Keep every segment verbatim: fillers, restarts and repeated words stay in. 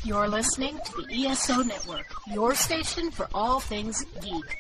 You're listening to the E S O Network, your station for all things geek.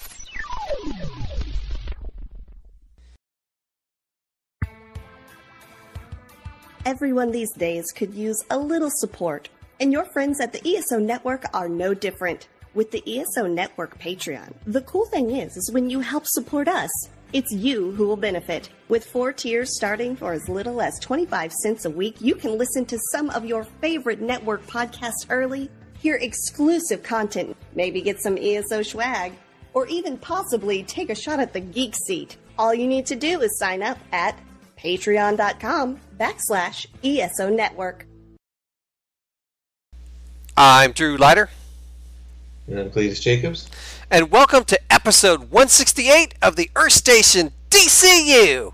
Everyone these days could use a little support, and your friends at the E S O Network are no different. With the E S O Network Patreon, the cool thing is, is when you help support us, it's you who will benefit. With four tiers starting for as little as twenty-five cents a week, you can listen to some of your favorite network podcasts early, hear exclusive content, maybe get some E S O swag, or even possibly take a shot at the geek seat. All you need to do is sign up at patreon.com backslash ESO Network. I'm Drew Leiter. And I'm Cletus Jacobs. And welcome to episode one sixty-eight of the Earth Station D C U.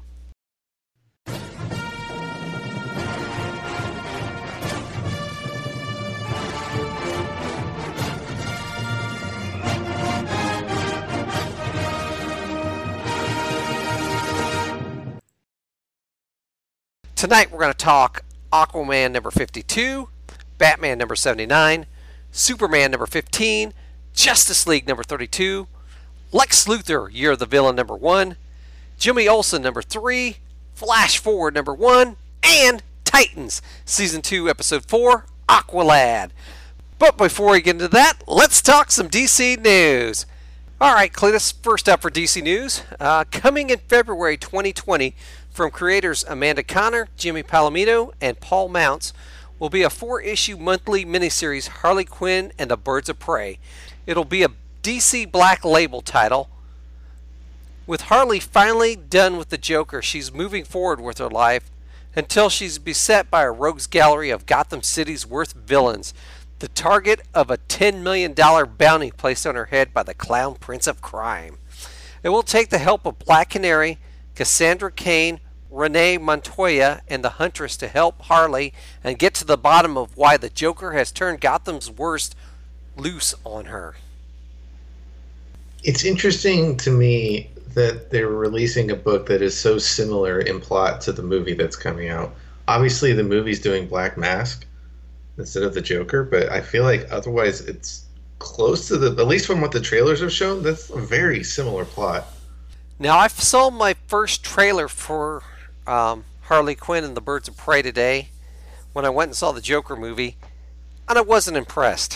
Tonight we're going to talk Aquaman number fifty-two, Batman number seventy-nine, Superman number fifteen, Justice League number thirty-two, Lex Luthor, Year of the Villain number one, Jimmy Olsen number three, Flash Forward number one, and Titans Season two Episode four, Aqualad. But before we get into that, let's talk some D C news. Alright, Cletus, first up for D C news. Uh, coming in February twenty twenty from creators Amanda Conner, Jimmy Palomino, and Paul Mounts will be a four-issue monthly miniseries Harley Quinn and the Birds of Prey. It'll be a D C Black Label title. With Harley finally done with the Joker, she's moving forward with her life until she's beset by a rogues gallery of Gotham City's worst villains, the target of a ten million dollars bounty placed on her head by the Clown Prince of Crime. It will take the help of Black Canary, Cassandra Cain, Renee Montoya, and the Huntress to help Harley and get to the bottom of why the Joker has turned Gotham's worst loose on her. It's interesting to me that they're releasing a book that is so similar in plot to the movie that's coming out. Obviously, the movie's doing Black Mask instead of the Joker, but I feel like otherwise it's close to the, at least from what the trailers have shown, that's a very similar plot. Now, I saw my first trailer for um, Harley Quinn and the Birds of Prey today when I went and saw the Joker movie, and I wasn't impressed.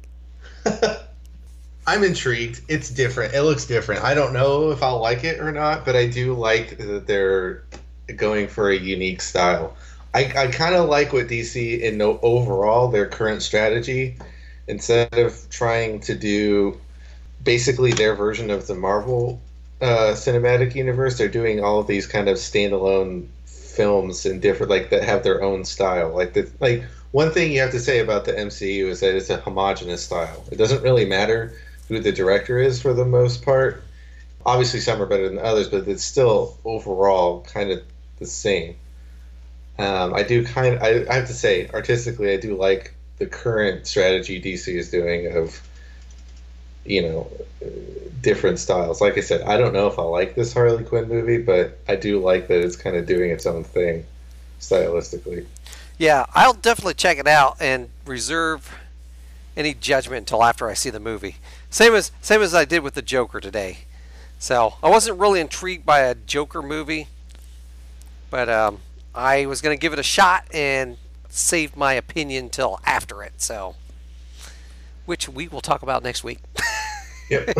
I'm intrigued. It's different. It looks different. I don't know if I'll like it or not, but I do like that they're going for a unique style. I, I kind of like what D C, in no, overall, their current strategy, instead of trying to do basically their version of the Marvel uh, cinematic universe, they're doing all of these kind of standalone films and different, like, that have their own style. Like the like one thing you have to say about the M C U is that it's a homogenous style. It doesn't really matter who the director is for the most part. Obviously, some are better than others, but it's still overall kind of the same. Um, I do kind of, I, I have to say, artistically, I do like the current strategy D C is doing of, you know, different styles. Like I said, I don't know if I like this Harley Quinn movie, but I do like that it's kind of doing its own thing stylistically. Yeah, I'll definitely check it out and reserve any judgment until after I see the movie. Same as same as I did with the Joker today. So I wasn't really intrigued by a Joker movie, but um, I was going to give it a shot and save my opinion till after it. So, which we will talk about next week. Yep.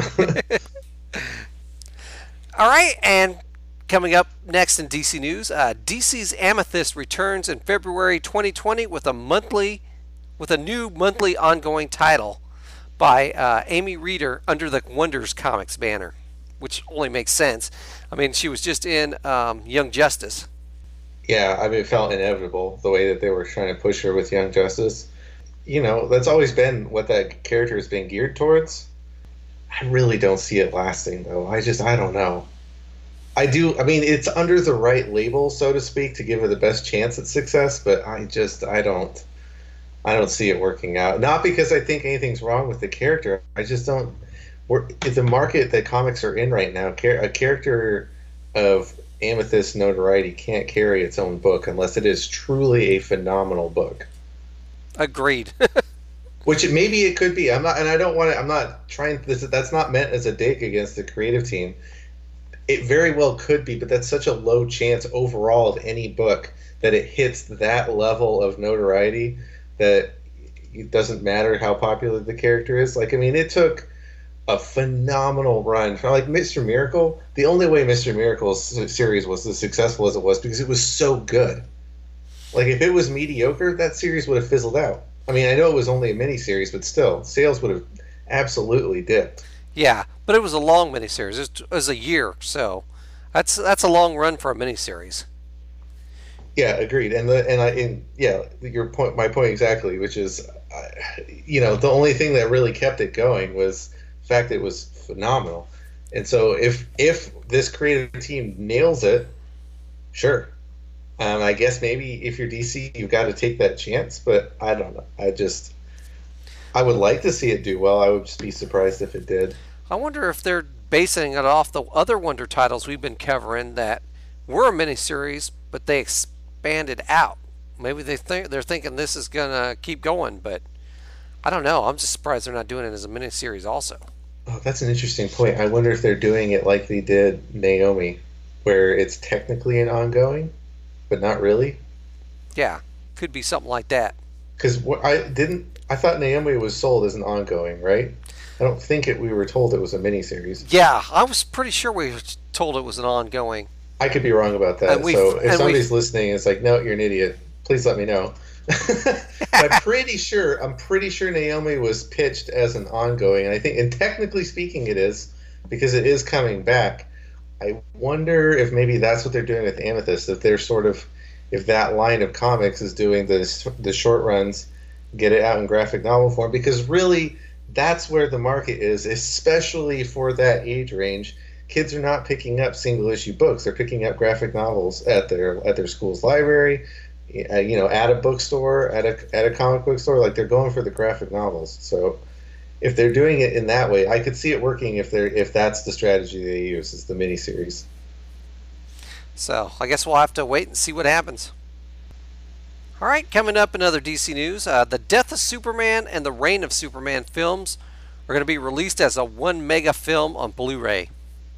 All right, and coming up next in D C News, uh, D C's Amethyst returns in February twenty twenty with a monthly, with a new monthly ongoing title by uh, Amy Reeder under the Wonders Comics banner, which only makes sense. I mean, she was just in um, Young Justice. Yeah, I mean, it felt inevitable the way that they were trying to push her with Young Justice. You know, that's always been what that character has been geared towards. I really don't see it lasting, though. I just, I don't know. I do, I mean, it's under the right label, so to speak, to give her the best chance at success, but I just, I don't, I don't see it working out. Not because I think anything's wrong with the character. I just don't, we're, the market that comics are in right now, a character of Amethyst notoriety can't carry its own book unless it is truly a phenomenal book. Agreed. Which it, maybe it could be. I'm not, and I don't want to. I'm not trying. This that's not meant as a dig against the creative team. It very well could be, but that's such a low chance overall of any book that it hits that level of notoriety that it doesn't matter how popular the character is. Like, I mean, it took a phenomenal run. Like Mister Miracle, the only way Mister Miracle's series was as successful as it was because it was so good. Like, if it was mediocre, that series would have fizzled out. I mean, I know it was only a miniseries, but still, sales would have absolutely dipped. Yeah, but it was a long miniseries. It was a year, so that's that's a long run for a miniseries. Yeah, agreed. And the and I and yeah, your point, my point exactly, which is, uh, you know, the only thing that really kept it going was the fact that it was phenomenal. And so if if this creative team nails it, sure. Um, I guess maybe if you're D C, you've got to take that chance, but I don't know. I just, I would like to see it do well. I would just be surprised if it did. I wonder if they're basing it off the other Wonder titles we've been covering that were a miniseries, but they expanded out. Maybe they think they're thinking this is gonna keep going, but I don't know. I'm just surprised they're not doing it as a miniseries also. Oh, that's an interesting point. I wonder if they're doing it like they did Naomi, where it's technically an ongoing, but not really. Yeah, could be something like that. Because I didn't. I thought Naomi was sold as an ongoing, right? I don't think it. We were told it was a miniseries. Yeah, I was pretty sure we were told it was an ongoing. I could be wrong about that. So if somebody's listening, it's like, no, you're an idiot. Please let me know. I'm pretty sure. I'm pretty sure Naomi was pitched as an ongoing, and I think, and technically speaking, it is because it is coming back. I wonder if maybe that's what they're doing with Amethyst. If they're sort of, if that line of comics is doing the the short runs, get it out in graphic novel form, because really that's where the market is, especially for that age range. Kids are not picking up single issue books; they're picking up graphic novels at their at their school's library, uh, you know, at a bookstore, at a at a comic book store. Like, they're going for the graphic novels. So if they're doing it in that way, I could see it working if they're if that's the strategy they use, is the miniseries. So I guess we'll have to wait and see what happens. All right, coming up in other D C news, uh, the Death of Superman and the Reign of Superman films are going to be released as a one mega film on Blu-ray.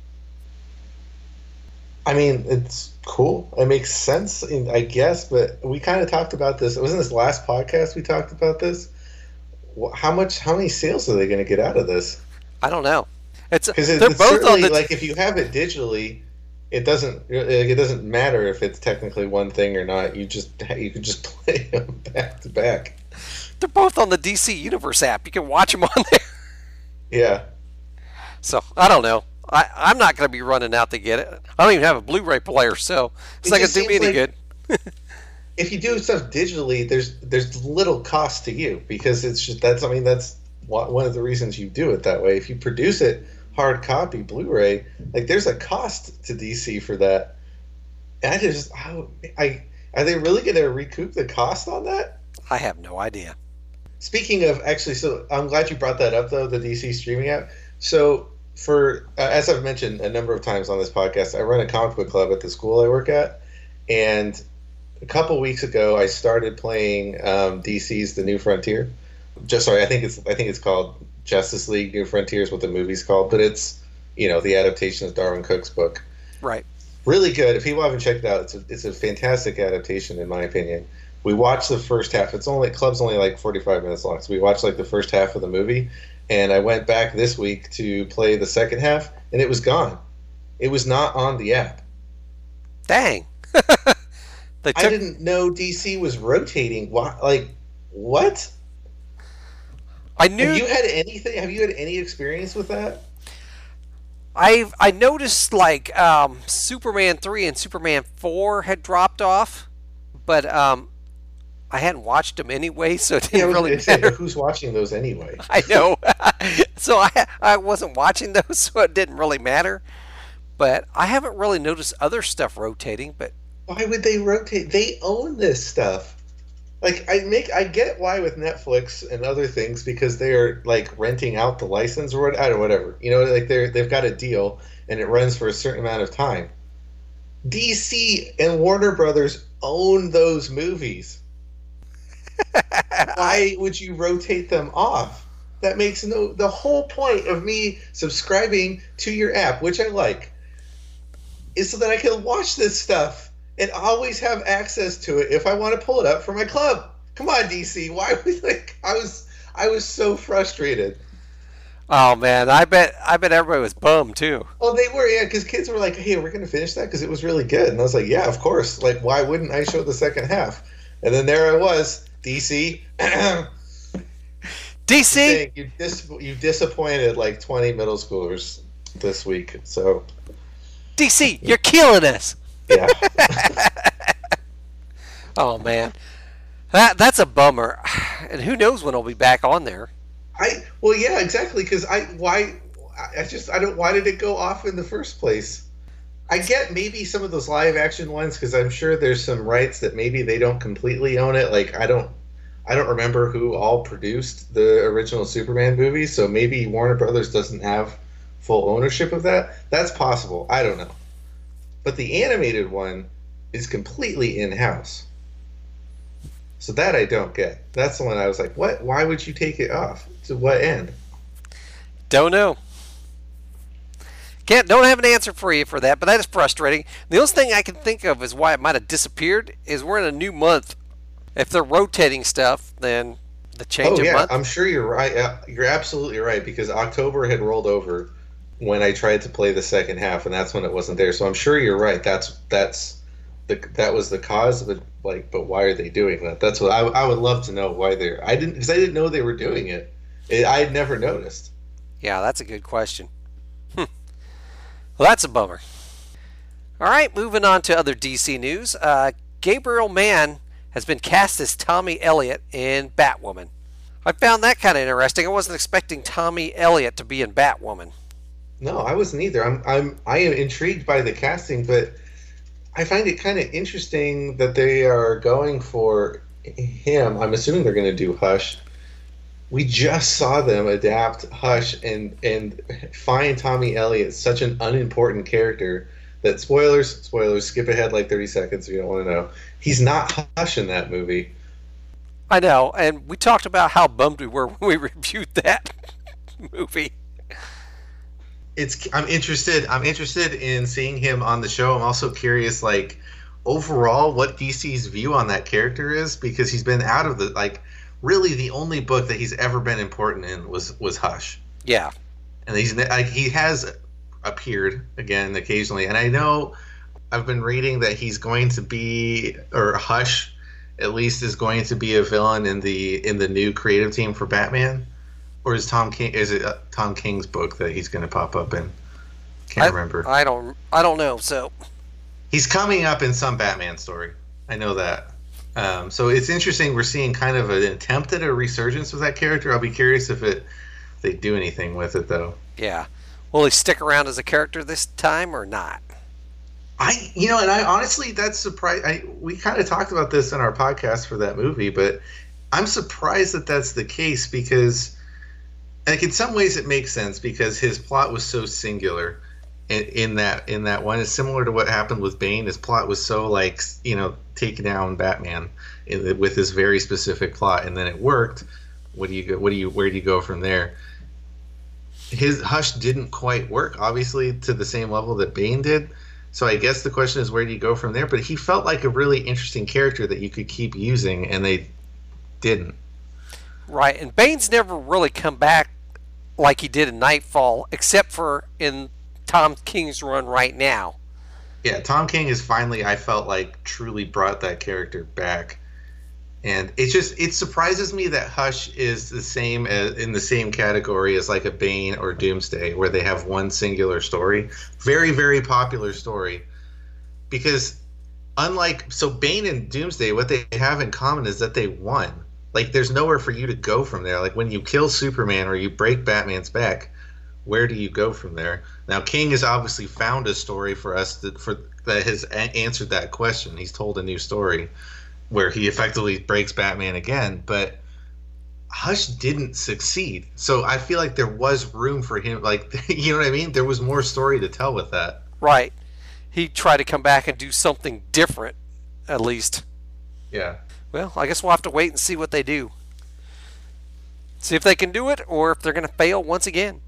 I mean, it's cool. It makes sense, I guess, but we kind of talked about this. It wasn't this last podcast we talked about this. How much? How many sales are they going to get out of this? I don't know. It's because it, they're it's both on the like, if you have it digitally, it doesn't it doesn't matter if it's technically one thing or not. You just you can just play them back to back. They're both on the D C Universe app. You can watch them on there. Yeah. So I don't know. I I'm not going to be running out to get it. I don't even have a Blu-ray player, so it's it not going to do me any like, good. If you do stuff digitally, there's there's little cost to you, because it's just that's I mean that's one of the reasons you do it that way. If you produce it hard copy Blu-ray, like, there's a cost to D C for that. And I just I, I are they really going to recoup the cost on that? I have no idea. Speaking of, actually, so I'm glad you brought that up though, the D C streaming app. So for uh, as I've mentioned a number of times on this podcast, I run a comic book club at the school I work at, and a couple weeks ago, I started playing um, D C's The New Frontier. Just sorry, I think it's I think it's called Justice League New Frontier is what the movie's called, but it's, you know, the adaptation of Darwin Cook's book. Right. Really good. If people haven't checked it out, it's a, it's a fantastic adaptation in my opinion. We watched the first half. It's only club's only like forty-five minutes long, so we watched like the first half of the movie, and I went back this week to play the second half, and it was gone. It was not on the app. Dang. They took... I didn't know D C was rotating. Why? Like, what? I knew. Have you had anything? Have you had any experience with that? I I noticed like um, Superman three and Superman four had dropped off, but um, I hadn't watched them anyway, so it didn't yeah, really matter. Say, who's watching those anyway? I know. So I I wasn't watching those, so it didn't really matter. But I haven't really noticed other stuff rotating. But why would they rotate? They own this stuff. Like, I make, I get why with Netflix and other things, because they are like renting out the license or what, I don't know, whatever. You know, like they're they've got a deal and it runs for a certain amount of time. D C and Warner Brothers own those movies. why would you rotate them off? That makes no. The whole point of me subscribing to your app, which I like, is so that I can watch this stuff and always have access to it if I want to pull it up for my club. Come on, D C. Why was like I was I was so frustrated. Oh man, I bet I bet everybody was bummed too. Well, they were, yeah, because kids were like, "Hey, we're going to finish that because it was really good," and I was like, "Yeah, of course. Like, why wouldn't I show the second half?" And then there I was, D C. D C, you dis- you disappointed like twenty middle schoolers this week. So, D C, you're killing us. Yeah. Oh man, that that's a bummer. And who knows when I'll be back on there. I well, yeah, exactly. Because I why I just I don't why did it go off in the first place? I get maybe some of those live action ones because I'm sure there's some rights that maybe they don't completely own it. Like I don't I don't remember who all produced the original Superman movie, so maybe Warner Brothers doesn't have full ownership of that. That's possible. I don't know. But the animated one is completely in-house. So that I don't get. That's the one I was like, what? Why would you take it off? To what end? Don't know. Can't don't have an answer for you for that, but that is frustrating. The only thing I can think of is why it might have disappeared is we're in a new month. If they're rotating stuff, then the change oh, of yeah, month. I'm sure you're right. You're absolutely right because October had rolled over when I tried to play the second half, and that's when it wasn't there. So I'm sure you're right. That's that's the that was the cause of it. Like, but why are they doing that? That's what I, I would love to know why they're. I didn't because I didn't know they were doing it. it I had never noticed. Yeah, that's a good question. Hm. Well, that's a bummer. All right, moving on to other D C news. Uh, Gabriel Mann has been cast as Tommy Elliot in Batwoman. I found that kind of interesting. I wasn't expecting Tommy Elliot to be in Batwoman. No, I wasn't either. I'm I'm I am intrigued by the casting, but I find it kind of interesting that they are going for him. I'm assuming they're going to do Hush. We just saw them adapt Hush and and find Tommy Elliott such an unimportant character that spoilers, spoilers, skip ahead like thirty seconds if you don't want to know. He's not Hush in that movie. I know, and we talked about how bummed we were when we reviewed that movie. It's I'm interested I'm interested in seeing him on the show. I'm also curious like overall what D C's view on that character is because he's been out of the like really the only book that he's ever been important in was was Hush. Yeah. And he's like he has appeared again occasionally, and I know I've been reading that he's going to be or Hush at least is going to be a villain in the in the new creative team for Batman. Or is Tom King? Is it uh, Tom King's book that he's going to pop up in? Can't I, remember. I don't. I don't know. So he's coming up in some Batman story. I know that. Um, so it's interesting. We're seeing kind of an attempt at a resurgence with that character. I'll be curious if it if they do anything with it though. Yeah. Will he stick around as a character this time or not? I, you know, and I honestly, that's surprised. I we kind of talked about this in our podcast for that movie, but I'm surprised that that's the case because. Like in some ways, it makes sense because his plot was so singular. In, in that, in that one, it's similar to what happened with Bane. His plot was so like you know, take down Batman in the, with this very specific plot, and then it worked. What do you go? What do you? Where do you go from there? His Hush didn't quite work, obviously, to the same level that Bane did. So I guess the question is, where do you go from there? But he felt like a really interesting character that you could keep using, and they didn't. Right, and Bane's never really come back like he did in Nightfall, except for in Tom King's run right now. Yeah, Tom King has finally, I felt like, truly brought that character back. And it just, it surprises me that Hush is the same as, in the same category as like a Bane or Doomsday, where they have one singular story. Very, very popular story. Because unlike, so Bane and Doomsday, what they have in common is that they won. Like, there's nowhere for you to go from there. Like, when you kill Superman or you break Batman's back, where do you go from there? Now, King has obviously found a story for us that, for, that has a- answered that question. He's told a new story where he effectively breaks Batman again, but Hush didn't succeed. So I feel like there was room for him. Like, you know what I mean? There was more story to tell with that. Right. He tried to come back and do something different, at least. Yeah. Well, I guess we'll have to wait and see what they do. See if they can do it or if they're going to fail once again.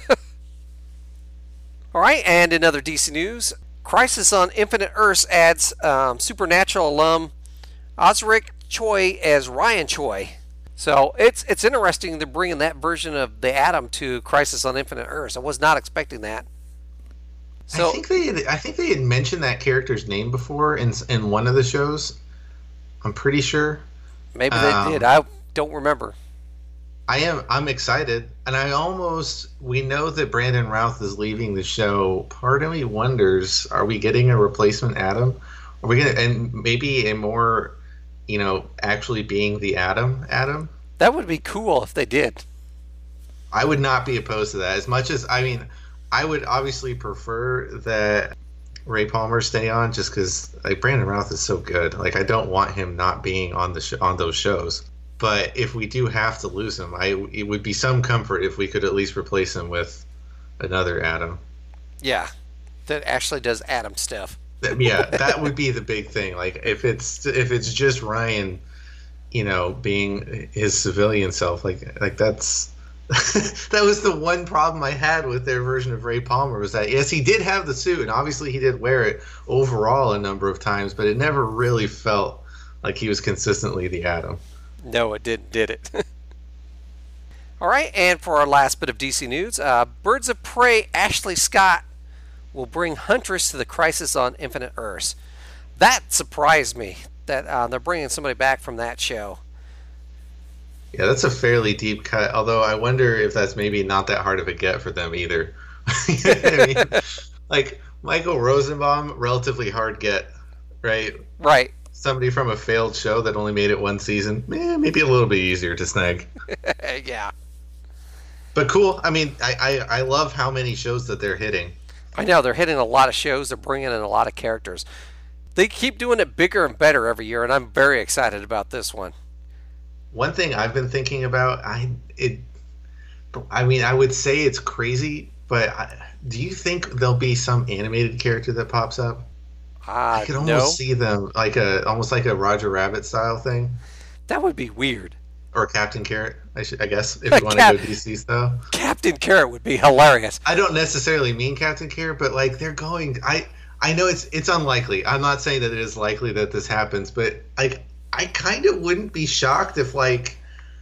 All right, and in other D C news, Crisis on Infinite Earths adds um, Supernatural alum Osric Choi as Ryan Choi. So it's it's interesting they're bringing that version of the Atom to Crisis on Infinite Earths. I was not expecting that. So I think they had, I think they had mentioned that character's name before in in one of the shows. I'm pretty sure. Maybe they um, did. I don't remember. I am. I'm excited, and I almost. We know that Brandon Routh is leaving the show. Part of me wonders: are we getting a replacement Atom? Are we gonna, and maybe a more, you know, actually being the Atom Atom? That would be cool if they did. I would not be opposed to that. As much as I mean, I would obviously prefer that Ray Palmer stay on, just because like Brandon Routh is so good. Like I don't want him not being on the sh- on those shows. But if we do have to lose him, I it would be some comfort if we could at least replace him with another Atom. Yeah, that actually does Atom stuff. Yeah, that would be the big thing. Like if it's if it's just Ryan, you know, being his civilian self, like like that's that was the one problem I had with their version of Ray Palmer, was that yes, he did have the suit, and obviously he did wear it overall a number of times, but it never really felt like he was consistently the Atom. No, it didn't, did it? All right, and for our last bit of D C news, uh, Birds of Prey Ashley Scott will bring Huntress to the Crisis on Infinite Earths. That surprised me, that uh, they're bringing somebody back from that show. Yeah, that's a fairly deep cut, although I wonder if that's maybe not that hard of a get for them either. You know what I mean? Like, Michael Rosenbaum, relatively hard get, right? Right. Somebody from a failed show that only made it one season, eh, maybe a little bit easier to snag. Yeah. But cool. I mean, I, I, I love how many shows that they're hitting. I know. They're hitting a lot of shows. They're bringing in a lot of characters. They keep doing it bigger and better every year, and I'm very excited about this one. One thing I've been thinking about, I it, I mean, I would say it's crazy, but I, do you think there'll be some animated character that pops up? Uh, I could almost no. see them like a almost like a Roger Rabbit style thing. That would be weird. Or Captain Carrot, I should, I guess, if you want Cap- to go D C style. Captain Carrot would be hilarious. I don't necessarily mean Captain Carrot, but like they're going. I I know it's it's unlikely. I'm not saying that it is likely that this happens, but like I kind of wouldn't be shocked if like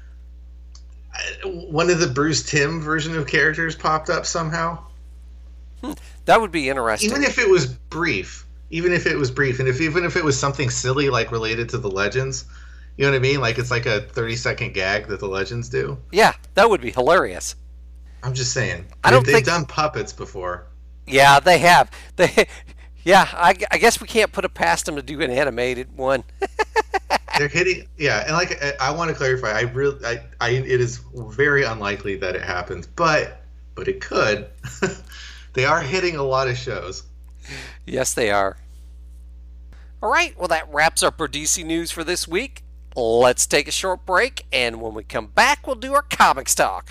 one of the Bruce Timm version of characters popped up somehow. Hmm, that would be interesting. Even if it was brief. Even if it was brief, and if even if it was something silly like related to the Legends, you know what I mean? Like it's like a thirty second gag that the Legends do. Yeah, that would be hilarious. I'm just saying. I don't they've think... done puppets before. Yeah, they have. They, yeah, I, I guess we can't put it past them to do an animated one. They're hitting, yeah, and like I, I want to clarify, I really, I, I, it is very unlikely that it happens, but, but it could. They are hitting a lot of shows. Yes, they are. All right, well, that wraps up our D C news for this week. Let's take a short break, and when we come back, we'll do our comics talk.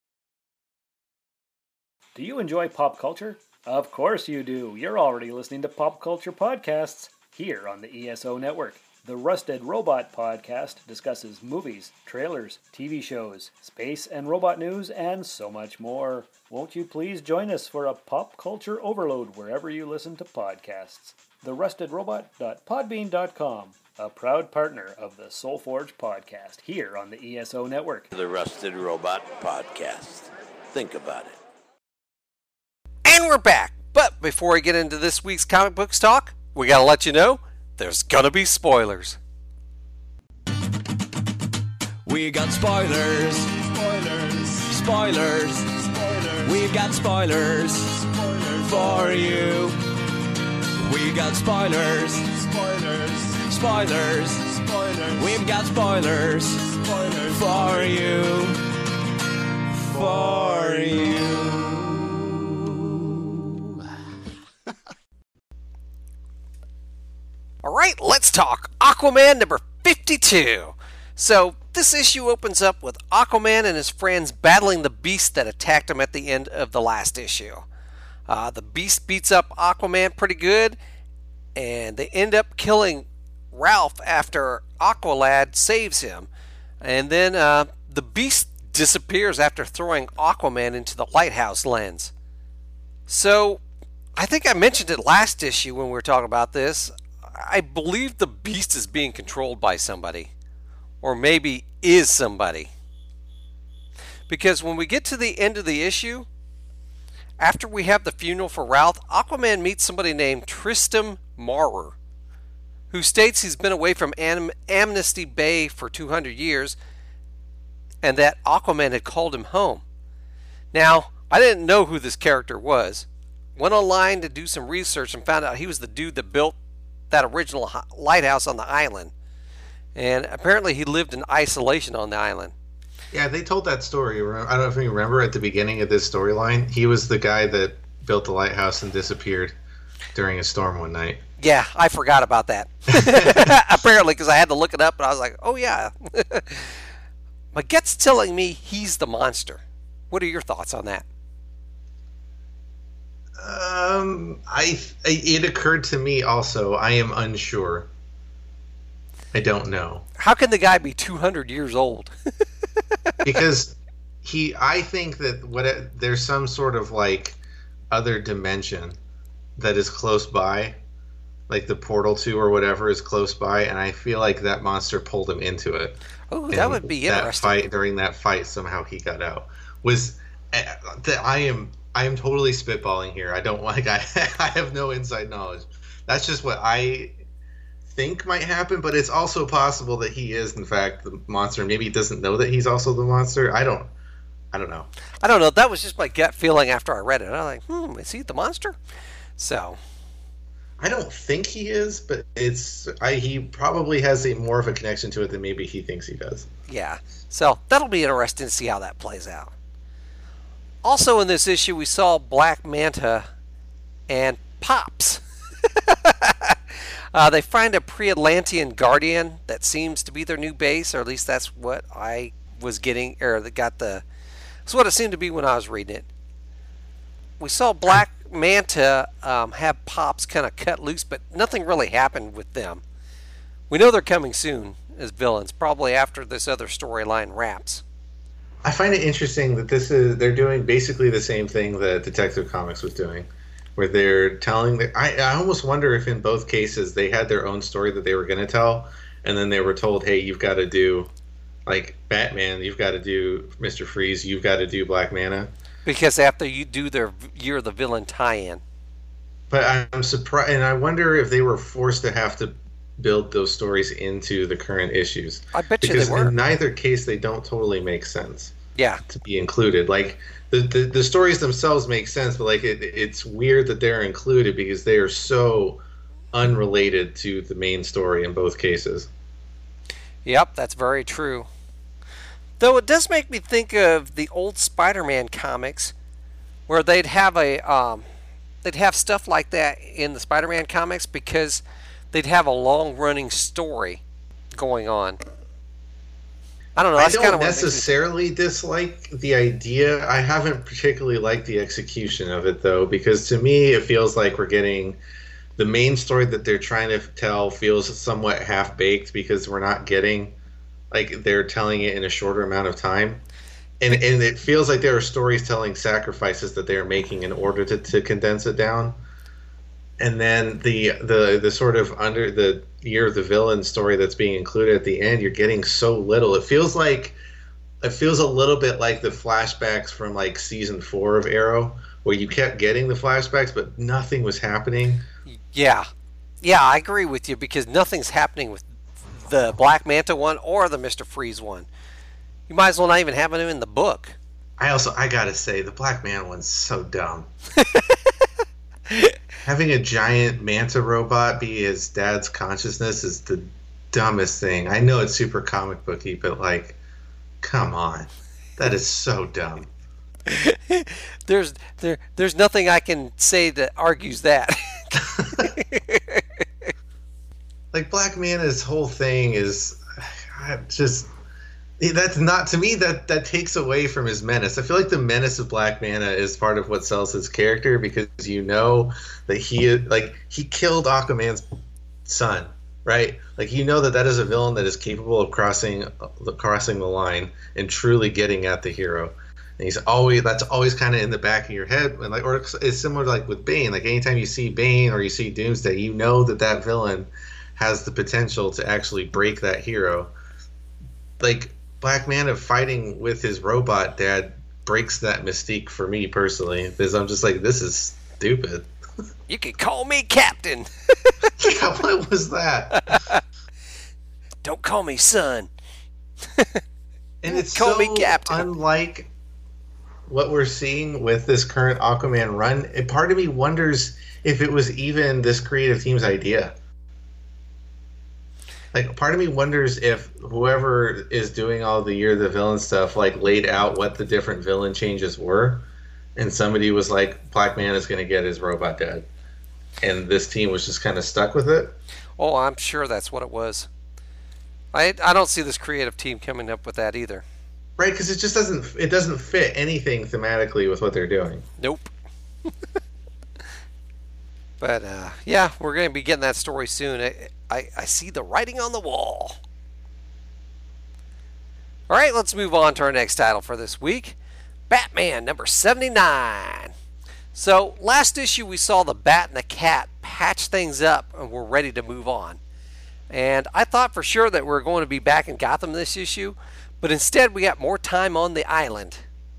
Do you enjoy pop culture? Of course you do. You're already listening to Pop Culture Podcasts here on the E S O Network. The Rusted Robot Podcast discusses movies, trailers, T V shows, space and robot news, and so much more. Won't you please join us for a pop culture overload wherever you listen to podcasts? the rusted robot dot podbean dot com, a proud partner of the Soulforge Podcast here on the E S O Network. The Rusted Robot Podcast. Think about it. And we're back. But before we get into this week's comic books talk, we gotta let you know there's gonna be spoilers. We got spoilers. Spoilers. Spoilers. Spoilers. We've got spoilers. Spoilers for you. We got spoilers. Spoilers. Spoilers. Spoilers. We've got spoilers. Spoilers for you. For you. All right, let's talk Aquaman number fifty-two. So, this issue opens up with Aquaman and his friends battling the beast that attacked them at the end of the last issue. Uh, the beast beats up Aquaman pretty good, and they end up killing Ralph after Aqualad saves him. And then uh, the beast disappears after throwing Aquaman into the lighthouse lens. So, I think I mentioned it last issue when we were talking about this. I believe the Beast is being controlled by somebody. Or maybe is somebody. Because when we get to the end of the issue, after we have the funeral for Ralph, Aquaman meets somebody named Tristan Marrer, who states he's been away from Am- Amnesty Bay for two hundred years, and that Aquaman had called him home. Now, I didn't know who this character was. Went online to do some research and found out he was the dude that built that original lighthouse on the island. And apparently he lived in isolation on the island. Yeah, they told that story. I don't know if you remember at the beginning of this storyline, he was the guy that built the lighthouse and disappeared during a storm one night. Yeah, I forgot about that. Apparently, because I had to look it up, and I was like, oh yeah. My gut's telling me he's the monster. What are your thoughts on that? Um, I it occurred to me also. I am unsure. I don't know. How can the guy be two hundred years old? Because he, I think that what it, there's some sort of like other dimension that is close by, like the portal to or whatever is close by, and I feel like that monster pulled him into it. Oh, that would be that interesting. Fight during that fight, somehow he got out. Was that I am I am totally spitballing here. I don't like I I have no inside knowledge. That's just what I think might happen, but it's also possible that he is in fact the monster. Maybe he doesn't know that he's also the monster. I don't I don't know. I don't know. That was just my gut feeling after I read it. I was like, hmm, is he the monster? So I don't think he is, but it's I he probably has a more of a connection to it than maybe he thinks he does. Yeah. So that'll be interesting to see how that plays out. Also in this issue we saw Black Manta and Pops. Uh, they find a pre-Atlantean guardian that seems to be their new base, or at least that's what I was getting, or that got the. That's what it seemed to be when I was reading it. We saw Black Manta um, have Pops kind of cut loose, but nothing really happened with them. We know they're coming soon as villains, probably after this other storyline wraps. I find it interesting that this is they're doing basically the same thing that Detective Comics was doing. Where they're telling the, I, I almost wonder if in both cases they had their own story that they were going to tell, and then they were told, hey, you've got to do, like Batman, you've got to do Mister Freeze, you've got to do Black Manta. Because after you do their You're the Villain tie-in. But I'm surprised, and I wonder if they were forced to have to build those stories into the current issues. I bet you because they were. In neither case, they don't totally make sense. Yeah. To be included. Like, The, the the stories themselves make sense, but like it, it's weird that they're included because they are so unrelated to the main story in both cases. Yep, that's very true. Though it does make me think of the old Spider-Man comics, where they'd have a um, they'd have stuff like that in the Spider-Man comics because they'd have a long-running story going on. I don't know. That's I don't necessarily dislike the idea. I haven't particularly liked the execution of it, though, because to me it feels like we're getting the main story that they're trying to tell feels somewhat half-baked because we're not getting, like, they're telling it in a shorter amount of time. And and it feels like there are stories telling sacrifices that they're making in order to, to condense it down. And then the the the sort of under the Year of the Villain story that's being included at the end, you're getting so little. It feels like it feels a little bit like the flashbacks from like season four of Arrow, where you kept getting the flashbacks, but nothing was happening. Yeah, yeah, I agree with you because nothing's happening with the Black Manta one or the Mister Freeze one. You might as well not even have them in the book. I also I gotta say the Black Man one's so dumb. Having a giant manta robot be his dad's consciousness is the dumbest thing. I know it's super comic booky, but like, come on, that is so dumb. there's there there's nothing I can say that argues that. Like Black Manta's whole thing is God, just that's not to me that that takes away from his menace. I feel like the menace of Black Manta is part of what sells his character because you know that he like he killed Aquaman's son right? Like, you know that that is a villain that is capable of crossing crossing the line and truly getting at the hero. And he's always that's always kind of in the back of your head, and like, or it's similar to like with Bane. Like anytime you see Bane or you see Doomsday, you know that that villain has the potential to actually break that hero. Like Black Manta fighting with his robot dad breaks that mystique for me personally, because I'm just like, this is stupid. You can call me Captain. Yeah, what was that? Don't call me son. And it's Call so me Captain. unlike what we're seeing with this current Aquaman run. And part of me wonders if it was even this creative team's idea. Like, part of me wonders if whoever is doing all the Year of the Villain stuff, like, laid out what the different villain changes were, and somebody was like, Black Man is going to get his robot dad. And this team was just kind of stuck with it. Oh, I'm sure that's what it was. I I don't see this creative team coming up with that either. Right, because it just doesn't it doesn't fit anything thematically with what they're doing. Nope. But, uh, yeah, we're going to be getting that story soon. I, I, I see the writing on the wall. All right, let's move on to our next title for this week. Batman number seventy-nine. So, last issue we saw the Bat and the Cat patch things up and we're ready to move on. And I thought for sure that we we're going to be back in Gotham this issue, but instead we got more time on the island.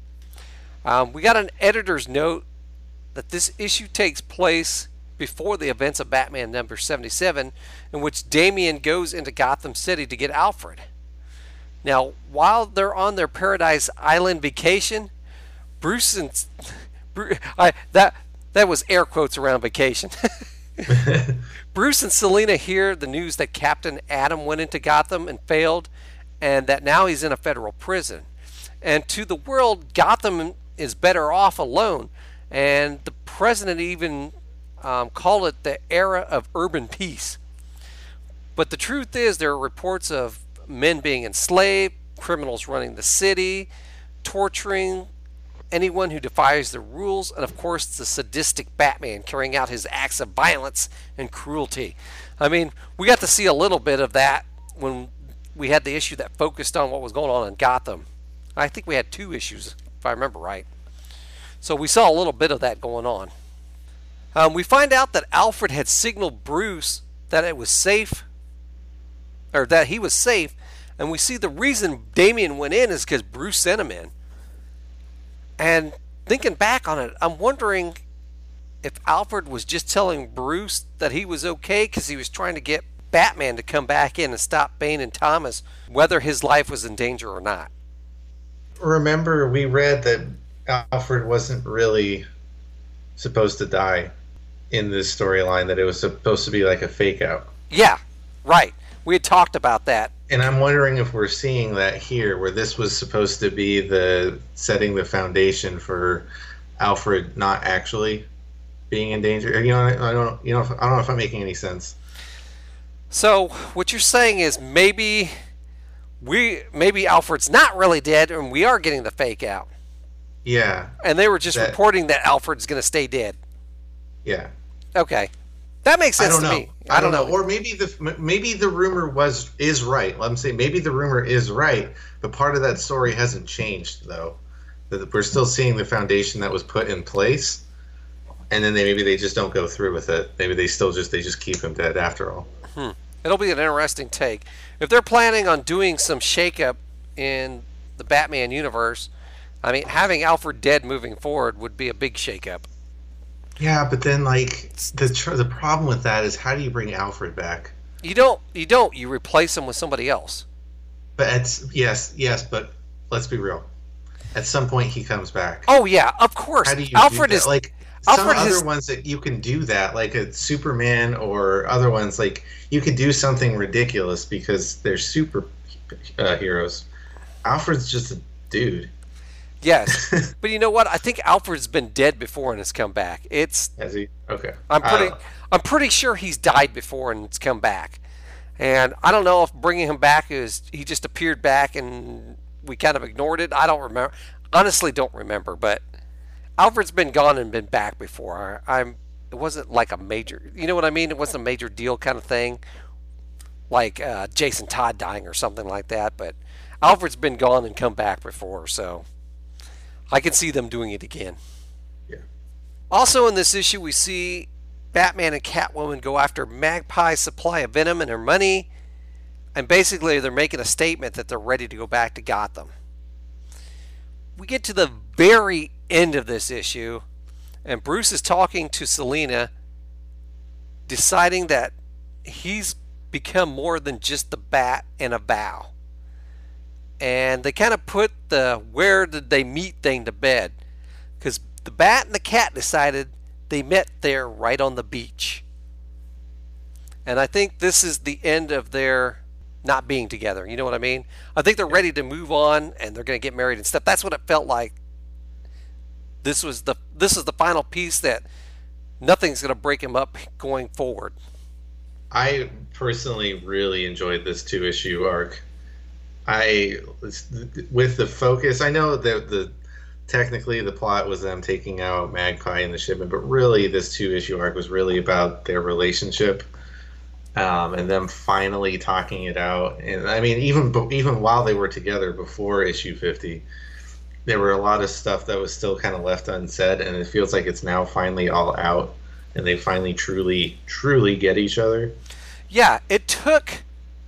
Um, we got an editor's note that this issue takes place before the events of Batman number seventy-seven, in which Damian goes into Gotham City to get Alfred. Now, while they're on their Paradise Island vacation, Bruce and I, that that was air quotes around vacation. Bruce and Selina hear the news that Captain Atom went into Gotham and failed, and that now he's in a federal prison. And to the world, Gotham is better off alone, and the president even um, called it the era of urban peace. But the truth is, there are reports of men being enslaved, criminals running the city, torturing anyone who defies the rules, and of course the sadistic Batman carrying out his acts of violence and cruelty. I mean, we got to see a little bit of that when we had the issue that focused on what was going on in Gotham. I think we had two issues, if I remember right. So we saw a little bit of that going on. Um, we find out that Alfred had signaled Bruce that it was safe, or that he was safe, and we see the reason Damian went in is because Bruce sent him in. And thinking back on it, I'm wondering if Alfred was just telling Bruce that he was okay because he was trying to get Batman to come back in and stop Bane and Thomas, whether his life was in danger or not. Remember, we read that Alfred wasn't really supposed to die in this storyline, that it was supposed to be like a fake out. Yeah, right. We had talked about that. And I'm wondering if we're seeing that here, where this was supposed to be the setting the foundation for Alfred not actually being in danger. You know, I don't, you know, I don't know if I'm making any sense. So what you're saying is maybe we, maybe Alfred's not really dead, and we are getting the fake out. Yeah. And they were just that, reporting that Alfred's going to stay dead. Yeah. Okay. That makes sense I don't to know. me. I don't know. Or maybe the maybe the rumor was is right. I'm saying maybe the rumor is right, but part of that story hasn't changed though. That we're still seeing the foundation that was put in place, and then they maybe they just don't go through with it. Maybe they still just they just keep him dead after all. Hmm. It'll be an interesting take. If they're planning on doing some shakeup in the Batman universe, I mean, having Alfred dead moving forward would be a big shakeup. Yeah, but then like the tr- the problem with that is, how do you bring Alfred back? You don't. You don't. You replace him with somebody else. But it's yes, yes, but let's be real. At some point, he comes back. Oh yeah, of course. How do you Alfred do that? is like Alfred some has, other ones that you can do that, like a Superman or other ones. Like you could do something ridiculous because they're super uh, heroes. Alfred's just a dude. Yes, but you know what? I think Alfred's been dead before and has come back. It's Has he? Okay. I'm pretty. I'm pretty sure he's died before and it's come back. And I don't know if bringing him back is he just appeared back and we kind of ignored it. I don't remember. Honestly, don't remember. But Alfred's been gone and been back before. I'm. It wasn't like a major. You know what I mean? It wasn't a major deal kind of thing like uh, Jason Todd dying or something like that. But Alfred's been gone and come back before, so I can see them doing it again. Yeah. Also in this issue, we see Batman and Catwoman go after Magpie's supply of venom and her money, and basically they're making a statement that they're ready to go back to Gotham. We get to the very end of this issue, and Bruce is talking to Selina, deciding that he's become more than just the Bat and a vow. And they kind of put the where did they meet thing to bed, because the Bat and the Cat decided they met there right on the beach. And I think this is the end of their not being together. You know what I mean? I think they're ready to move on and they're going to get married and stuff. That's what it felt like. This was the this is the final piece that nothing's going to break him up going forward. I personally really enjoyed this two issue arc. I with the focus, I know that the technically the plot was them taking out Magpie and the shipment, but really this two issue arc was really about their relationship. Um, and them finally talking it out. And I mean, even even while they were together before issue fifty, there were a lot of stuff that was still kind of left unsaid, and it feels like it's now finally all out, and they finally truly, truly get each other. Yeah, it took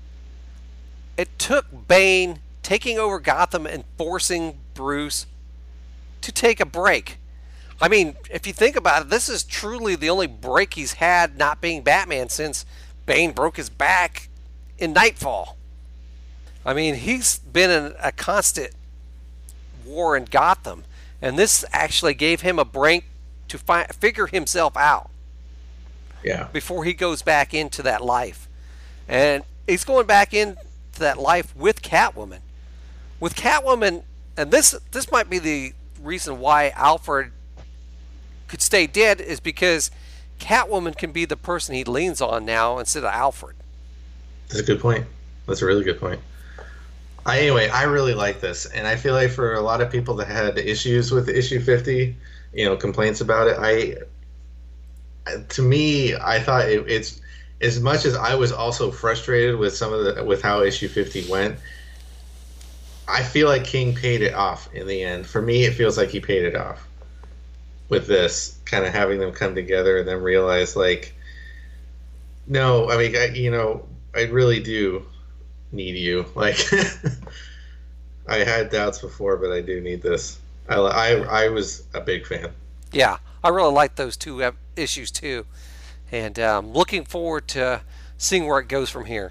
it took Bane taking over Gotham and forcing Bruce to take a break. I mean, if you think about it, this is truly the only break he's had not being Batman since Bane broke his back in Nightfall. I mean, he's been in a constant war in Gotham, and this actually gave him a break to fi- figure himself out. Yeah. Before he goes back into that life. And he's going back into that life with Catwoman. With Catwoman, and this this might be the reason why Alfred could stay dead, is because Catwoman can be the person he leans on now instead of Alfred. That's a good point. That's a really good point. I, anyway, I really like this, and I feel like for a lot of people that had issues with issue fifty, you know, complaints about it, I, to me, I thought it, it's as much as I was also frustrated with some of the with how issue fifty went. I feel like King paid it off in the end. For me, it feels like he paid it off with this, kind of having them come together and then realize, like, no, I mean, I, you know, I really do need you. Like, I had doubts before, but I do need this. I, I, I was a big fan. Yeah, I really like those two issues too, and um, looking forward to seeing where it goes from here.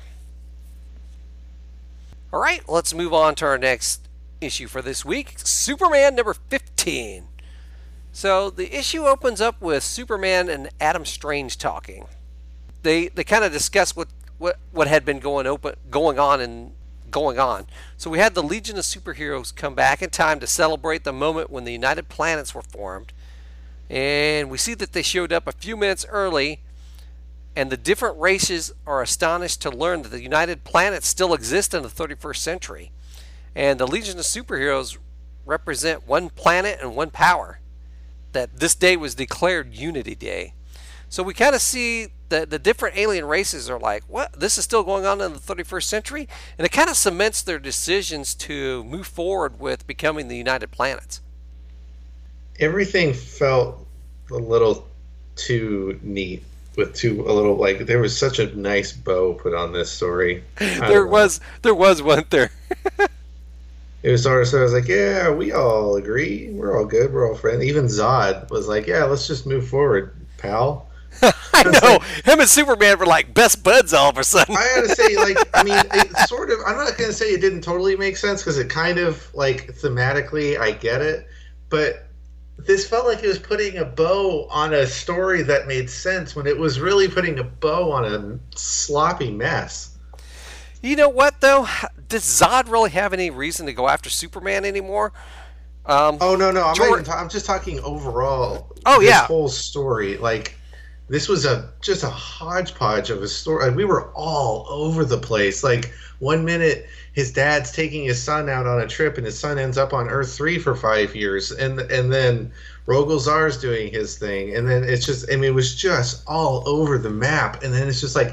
All right, let's move on to our next issue for this week, Superman number fifteen. So the issue opens up with Superman and Adam Strange talking. They they kind of discuss what, what, what had been going open going on and going on. So we had the Legion of Superheroes come back in time to celebrate the moment when the United Planets were formed. And we see that they showed up a few minutes early, and the different races are astonished to learn that the United Planets still exist in the thirty-first century. And the Legion of Superheroes represent one planet and one power. That this day was declared Unity Day. So we kind of see that the different alien races are like, what? This is still going on in the thirty-first century? And it kind of cements their decisions to move forward with becoming the United Planets. Everything felt a little too neat. With two a little like there was such a nice bow put on this story. there was there was one there. It was sort of so I was like, yeah, we all agree, we're all good, we're all friends. Even Zod was like, yeah, let's just move forward, pal. I know like, him and Superman were like best buds all of a sudden. I gotta say, like, I mean, it sort of. I'm not gonna say it didn't totally make sense because it kind of like thematically, I get it, but this felt like it was putting a bow on a story that made sense when it was really putting a bow on a sloppy mess. You know what, though? Does Zod really have any reason to go after Superman anymore? Um, oh, no, no. I'm, George... not even ta- I'm just talking overall. Oh, this yeah. whole story. Like, this was a just a hodgepodge of a story. Like, we were all over the place. Like, one minute his dad's taking his son out on a trip, and his son ends up on Earth three for five years, and and then Rogol Zaar's doing his thing, and then it's just, I mean, it was just all over the map, and then it's just like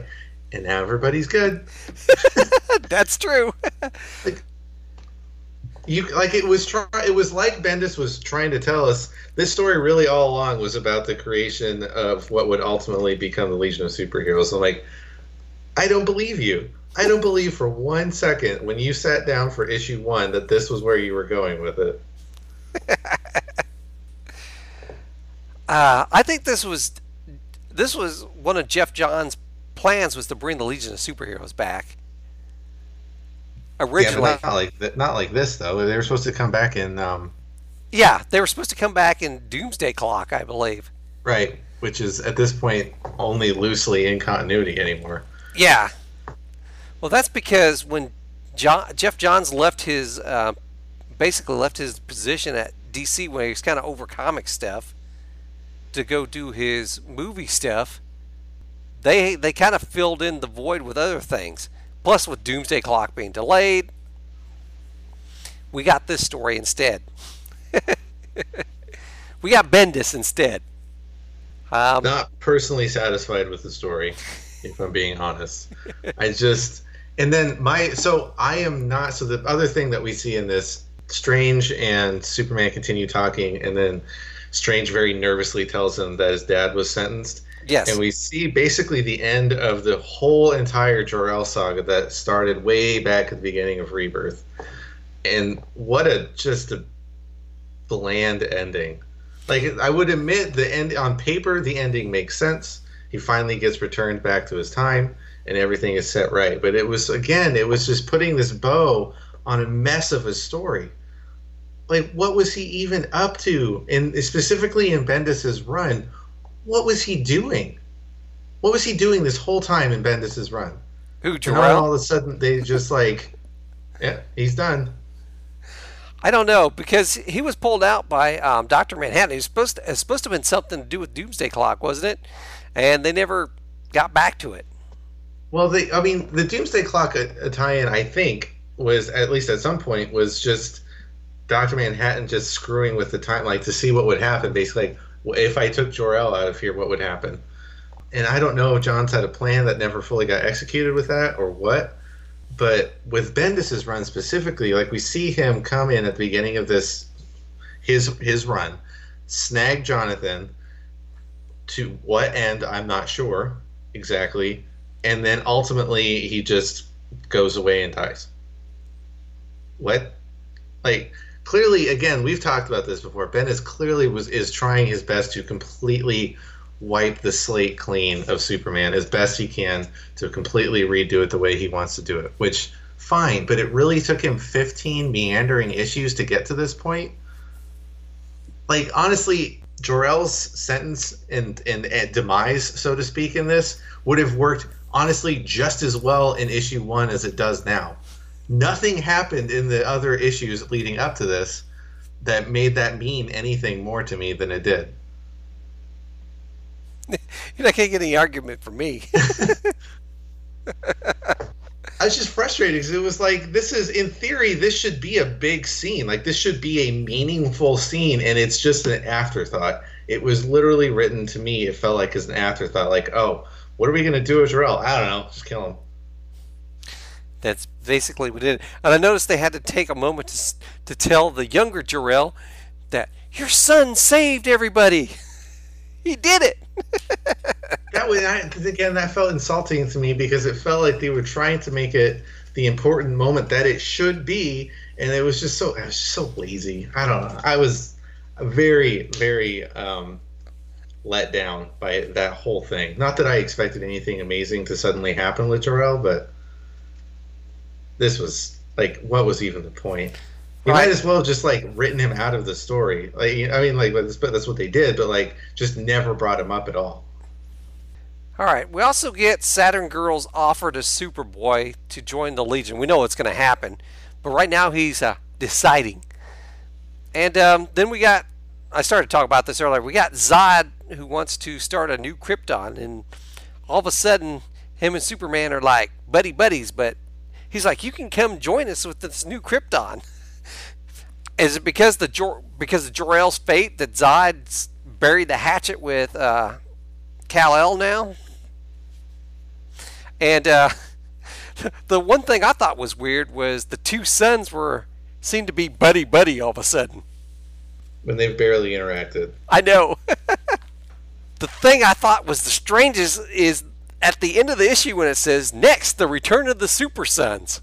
and now everybody's good. That's true. like, you like it was try. It was like Bendis was trying to tell us this story really all along was about the creation of what would ultimately become the Legion of Superheroes. I'm like, I don't believe you. I don't believe for one second when you sat down for issue one that this was where you were going with it. uh, I think this was this was one of Jeff Johns' plans was to bring the Legion of Superheroes back. Originally, yeah, but not like not like this though. They were supposed to come back in. Um, yeah, they were supposed to come back in Doomsday Clock, I believe. Right, which is at this point only loosely in continuity anymore. Yeah. Well, that's because when John, Jeff Johns left his, uh, basically left his position at D C when he was kind of over comic stuff to go do his movie stuff, they they kind of filled in the void with other things. Plus, with Doomsday Clock being delayed, we got this story instead. We got Bendis instead. Um, Not personally satisfied with the story, if I'm being honest. I just... And then my... So I am not... So the other thing that we see in this, Strange and Superman continue talking, and then Strange very nervously tells him that his dad was sentenced. Yes. And we see basically the end of the whole entire Jor-El saga that started way back at the beginning of Rebirth. And what a just a bland ending. Like, I would admit the end on paper, the ending makes sense. He finally gets returned back to his time and everything is set right. But it was, again, it was just putting this bow on a mess of a story. Like, what was he even up to? And specifically in Bendis's run, what was he doing? What was he doing this whole time in Bendis's run? Who, And Jor-El? all of a sudden they just like, yeah, he's done. I don't know, because he was pulled out by um, Doctor Manhattan. It was supposed to, it was supposed to have been something to do with Doomsday Clock, wasn't it? And they never got back to it. Well, they, I mean, the Doomsday Clock uh, tie-in, I think, was, at least at some point, was just Doctor Manhattan just screwing with the time, like, to see what would happen. Basically, like, if I took Jor-El out of here, what would happen? And I don't know if Johns had a plan that never fully got executed with that or what. But with Bendis's run specifically, like, we see him come in at the beginning of this, his his run, snag Jonathan, to what end, I'm not sure exactly, and then ultimately he just goes away and dies. What? Like, clearly, again, we've talked about this before, Bendis clearly was is trying his best to completely wipe the slate clean of Superman as best he can to completely redo it the way he wants to do it, which, fine, but it really took him fifteen meandering issues to get to this point. Like, honestly, Jor-El's sentence and, and, and demise, so to speak, in this would have worked, honestly, just as well in issue one as it does now. Nothing happened in the other issues leading up to this that made that mean anything more to me than it did. You're not going to get any argument from me. I was just frustrated because it was like, this is, in theory, this should be a big scene. Like, this should be a meaningful scene, and it's just an afterthought. It was literally written to me, it felt like as an afterthought. Like, oh, what are we going to do with Jor-El? I don't know. Just kill him. That's basically what it is. And I noticed they had to take a moment to, to tell the younger Jor-El that your son saved everybody. He did it. That was, because again, that felt insulting to me because it felt like they were trying to make it the important moment that it should be, and it was just so, it was just so lazy. I don't know. I was very, very um, let down by that whole thing. Not that I expected anything amazing to suddenly happen with Jor-El, but this was like, what was even the point? You Right. might as well just like written him out of the story. Like, I mean, like that's, that's what they did, but like just never brought him up at all. All right. We also get Saturn Girl's offer to Superboy to join the Legion. We know what's going to happen, but right now he's uh, deciding. And um, then we got, I started to talk about this earlier, we got Zod who wants to start a new Krypton, and all of a sudden him and Superman are like buddy buddies, but he's like, you can come join us with this new Krypton. Is it because the Jor- because of Jor-El's fate that Zod's buried the hatchet with uh, Kal-El now? And uh, the one thing I thought was weird was the two sons were seemed to be buddy buddy all of a sudden. When they've barely interacted. I know. The thing I thought was the strangest is at the end of the issue when it says, next, the return of the Super Sons.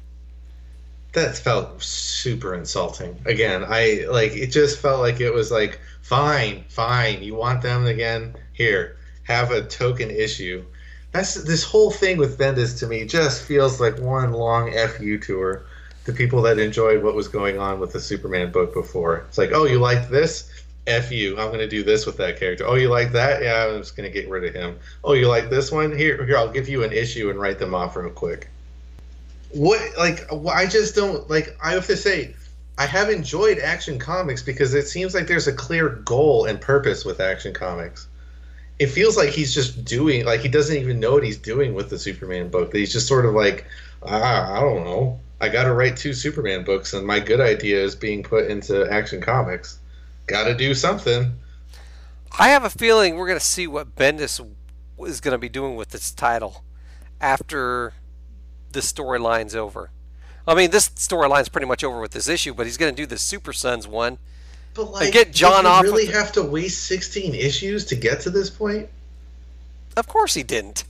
That felt super insulting. Again, I like it just felt like it was like, fine, fine, you want them again? Here, have a token issue. That's this whole thing with Bendis to me just feels like one long F U tour to people that enjoyed what was going on with the Superman book before. It's like, oh, you liked this? F you. I'm going to do this with that character. Oh, you like that? Yeah, I'm just going to get rid of him. Oh, you like this one? Here, here, I'll give you an issue and write them off real quick. What, like, I just don't, like, I have to say, I have enjoyed Action Comics because it seems like there's a clear goal and purpose with Action Comics. It feels like he's just doing, like, he doesn't even know what he's doing with the Superman book. That he's just sort of like, ah, I don't know. I got to write two Superman books, and my good idea is being put into Action Comics. Got to do something. I have a feeling we're going to see what Bendis is going to be doing with this title after the storyline's over. I mean, this storyline's pretty much over with this issue, but he's going to do the Super Sons one. But like, and get John did he off. Really with have to waste sixteen issues to get to this point? Of course he didn't.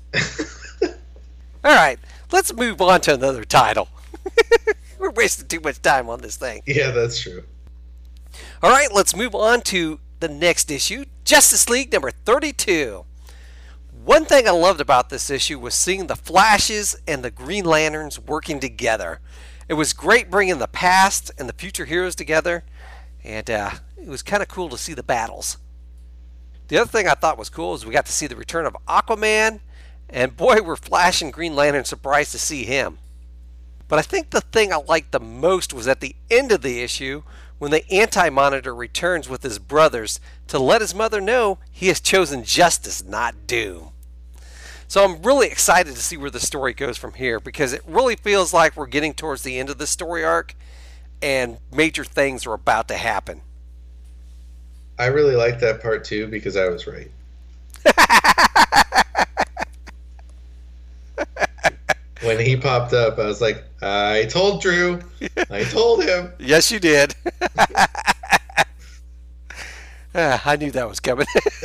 All right, let's move on to another title. We're wasting too much time on this thing. Yeah, that's true. All right, let's move on to the next issue, Justice League number thirty-two. One thing I loved about this issue was seeing the Flashes and the Green Lanterns working together. It was great bringing the past and the future heroes together, and uh, it was kind of cool to see the battles. The other thing I thought was cool is we got to see the return of Aquaman, and boy, were Flash and Green Lantern surprised to see him. But I think the thing I liked the most was at the end of the issue when the Anti-Monitor returns with his brothers to let his mother know he has chosen justice, not doom. So I'm really excited to see where the story goes from here because it really feels like we're getting towards the end of the story arc and major things are about to happen. I really like that part too because I was right. When he popped up, I was like, I told Drew. I told him. Yes, you did. ah, I knew that was coming.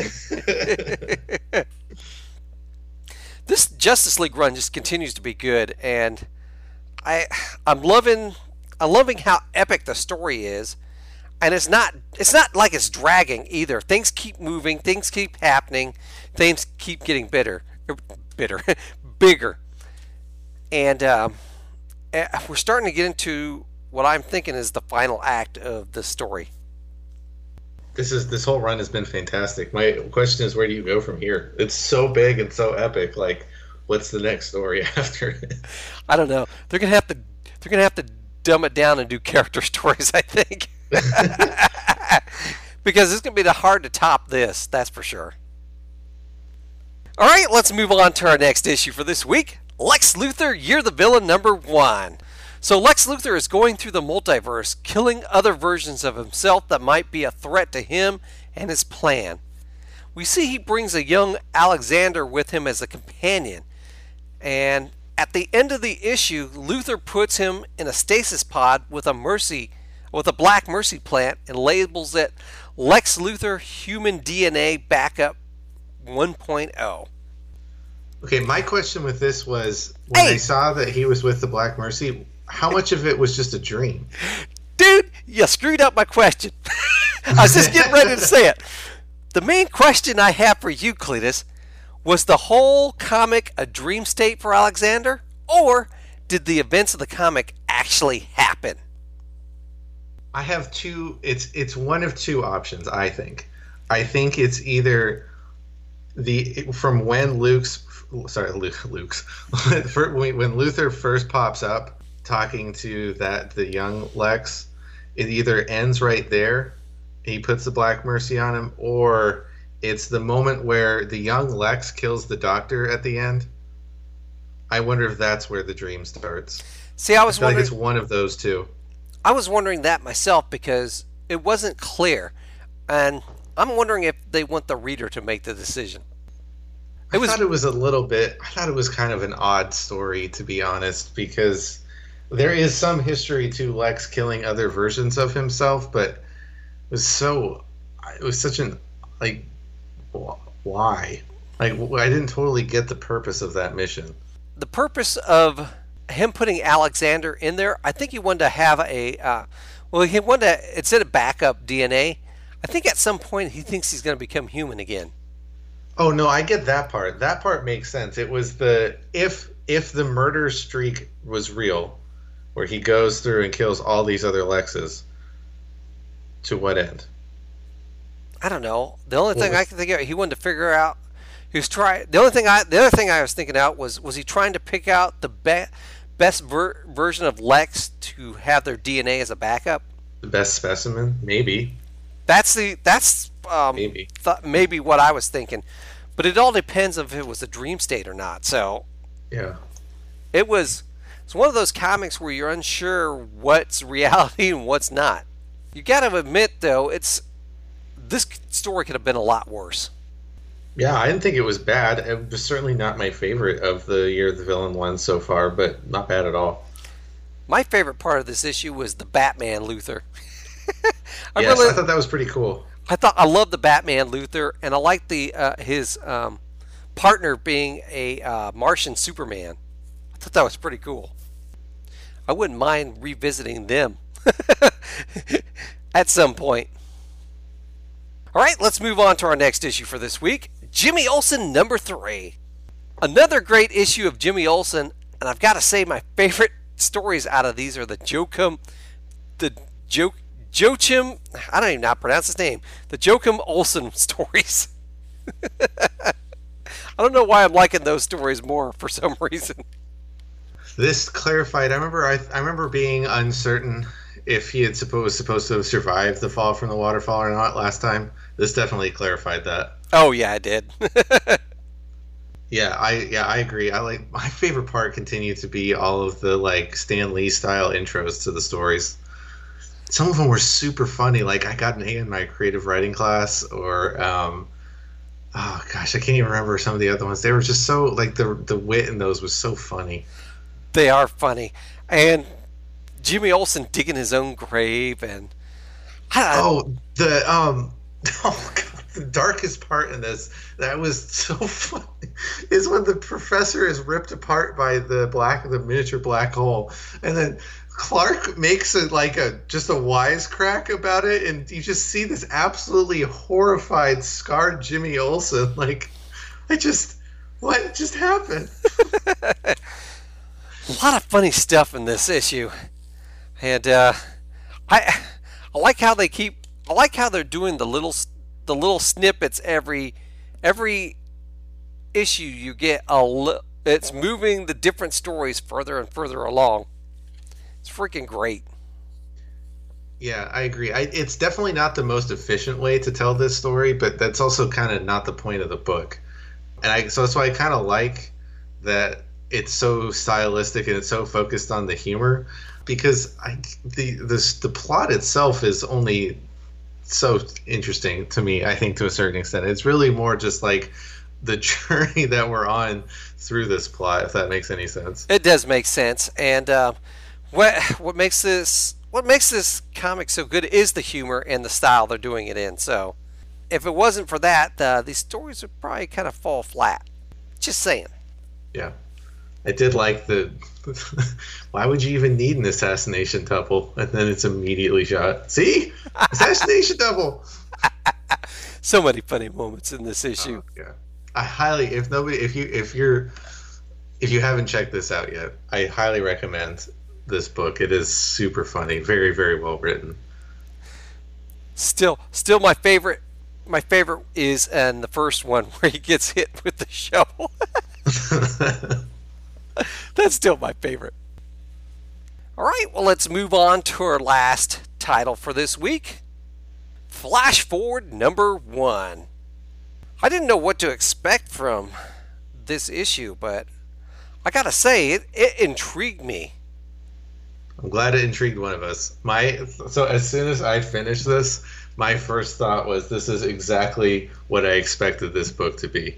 This Justice League run just continues to be good, and I, I'm loving, I'm loving how epic the story is, and it's not, it's not like it's dragging either. Things keep moving, things keep happening, things keep getting bitter, bitter, bigger. And um, we're starting to get into what I'm thinking is the final act of the story. This is this whole run has been fantastic. My question is, where do you go from here? It's so big and so epic. Like, what's the next story after it? I don't know. They're gonna have to they're gonna have to dumb it down and do character stories, I think, because it's gonna be hard to top this. That's for sure. All right, let's move on to our next issue for this week. Lex Luthor, You're the Villain number one. So Lex Luthor is going through the multiverse, killing other versions of himself that might be a threat to him and his plan. We see he brings a young Alexander with him as a companion. And at the end of the issue, Luthor puts him in a stasis pod with a mercy, with a black mercy plant and labels it Lex Luthor Human D N A Backup one point oh. Okay, my question with this was, when hey. I saw that he was with the Black Mercy, how much of it was just a dream? Dude, you screwed up my question. I was just getting ready to say it. The main question I have for you, Cletus, was the whole comic a dream state for Alexander? Or did the events of the comic actually happen? I have two, it's it's one of two options, I think. I think it's either the from when Luke's sorry Luke Luke's when Luthor first pops up talking to that the young Lex, it either ends right there, he puts the Black Mercy on him, or it's the moment where the young Lex kills the Doctor at the end. I wonder if that's where the dream starts. See, I was I feel wondering, like it's one of those two. I was wondering that myself because it wasn't clear, and I'm wondering if they want the reader to make the decision. It was. I thought it was a little bit. I thought it was kind of an odd story, to be honest, because there is some history to Lex killing other versions of himself, but it was so. It was such an like. Why? Like I didn't totally get the purpose of that mission. The purpose of him putting Alexander in there, I think he wanted to have a. Uh, well, he wanted to instead of backup D N A. I think at some point he thinks he's going to become human again. Oh no, I get that part. That part makes sense. It was the if if the murder streak was real, where he goes through and kills all these other Lexes. To what end? I don't know. The only thing was, I can think of, he wanted to figure out. He was trying. The only thing I, the other thing I was thinking out was, was he trying to pick out the be, best ver, version of Lex to have their D N A as a backup? The best specimen, maybe. That's the that's um, maybe th- maybe what I was thinking, but it all depends if it was a dream state or not. So yeah, it was. It's one of those comics where you're unsure what's reality and what's not. You got to admit though, it's this story could have been a lot worse. Yeah, I didn't think it was bad. It was certainly not my favorite of the Year of the Villain ones so far, but not bad at all. My favorite part of this issue was the Batman Luthor. I yes, really, I thought that was pretty cool. I thought I loved the Batman Luthor, and I liked the uh, his um, partner being a uh, Martian Superman. I thought that was pretty cool. I wouldn't mind revisiting them at some point. All right, let's move on to our next issue for this week. Jimmy Olsen number three. Another great issue of Jimmy Olsen, and I've got to say my favorite stories out of these are the Joachim, the jo, Joachim, I don't even know how to pronounce his name, the Joachim Olsen stories. I don't know why I'm liking those stories more for some reason. This clarified. I remember. I, I remember being uncertain if he had supposed was supposed to have survived the fall from the waterfall or not last time. This definitely clarified that. Oh yeah, I did. yeah, I yeah I agree. I like my favorite part continued to be all of the like Stan Lee style intros to the stories. Some of them were super funny. Like I got an A in my creative writing class, or um, oh gosh, I can't even remember some of the other ones. They were just so like the the wit in those was so funny. They are funny, and Jimmy Olsen digging his own grave, and I, oh the um oh god, the darkest part in this that was so funny is when the professor is ripped apart by the black the miniature black hole, and then Clark makes it like a just a wisecrack about it, and you just see this absolutely horrified, scarred Jimmy Olsen. Like, I just what just happened? A lot of funny stuff in this issue, and uh, I I like how they keep I like how they're doing the little the little snippets every every issue you get a li- it's moving the different stories further and further along. It's freaking great. Yeah, I agree. I, it's definitely not the most efficient way to tell this story, but that's also kind of not the point of the book, and I so that's why I kind of like that. It's so stylistic and it's so focused on the humor, because I, the the the plot itself is only so interesting to me. I think to a certain extent, it's really more just like the journey that we're on through this plot. If that makes any sense. It does make sense, and uh, what what makes this what makes this comic so good is the humor and the style they're doing it in. So, if it wasn't for that, uh, these stories would probably kind of fall flat. Just saying. Yeah. I did like the why would you even need an assassination double? And then it's immediately shot. See? Assassination double. So many funny moments in this issue. Oh, yeah. I highly if nobody if you if you're if you haven't checked this out yet, I highly recommend this book. It is super funny, very, very well written. Still still my favorite my favorite is in the first one where he gets hit with the shovel. That's still my favorite. All right, well, let's move on to our last title for this week. Flash Forward number one. I didn't know what to expect from this issue, but I gotta say, it, it intrigued me. I'm glad it intrigued one of us. My so as soon as I finished this, my first thought was, this is exactly what I expected this book to be.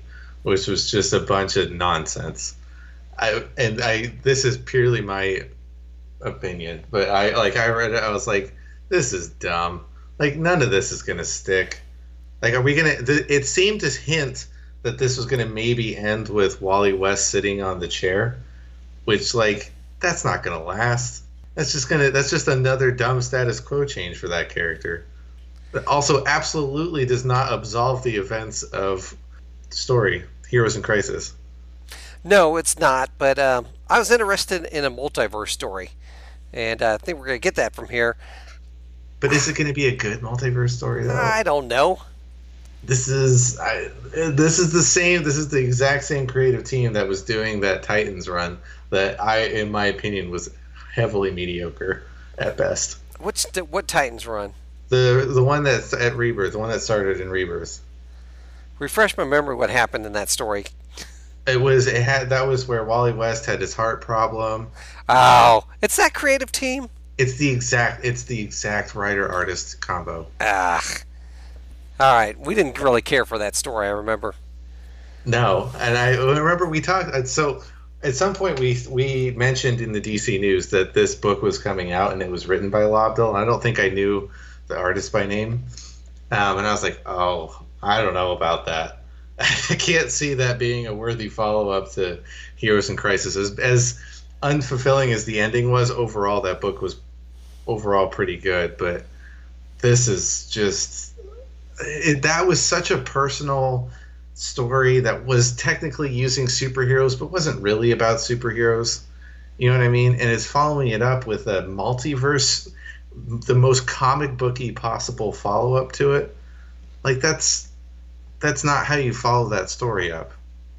which was just a bunch of nonsense. I and I this is purely my opinion, but I like I read it, I was like, this is dumb. Like, none of this is gonna stick. Like, are we gonna? Th- it seemed to hint that this was gonna maybe end with Wally West sitting on the chair, which, like, that's not gonna last. That's just gonna. That's just another dumb status quo change for that character. But also, absolutely does not absolve the events of the story, Heroes in Crisis. No, it's not. But um, I was interested in a multiverse story, and uh, I think we're gonna get that from here. But is it going to be a good multiverse story, though? I don't know. This is I, this is the same. This is the exact same creative team that was doing that Titans run that I, in my opinion, was heavily mediocre at best. Which what Titans run? The the one that's at Rebirth, the one that started in Rebirth. Refresh my memory. What happened in that story? It was it had that was where Wally West had his heart problem. Oh, it's that creative team. It's the exact it's the exact writer artist combo. Ah. All right, we didn't really care for that story, I remember. No, and I remember we talked so at some point we we mentioned in the D C News that this book was coming out and it was written by Lobdell, and I don't think I knew the artist by name. Um, and I was like, "Oh, I don't know about that. I can't see that being a worthy follow-up to Heroes in Crisis. As, as unfulfilling as the ending was, overall that book was overall pretty good, but this is just it, that was such a personal story that was technically using superheroes but wasn't really about superheroes, you know what I mean, and it's following it up with a multiverse, the most comic booky possible follow-up to it. Like, that's that's not how you follow that story up,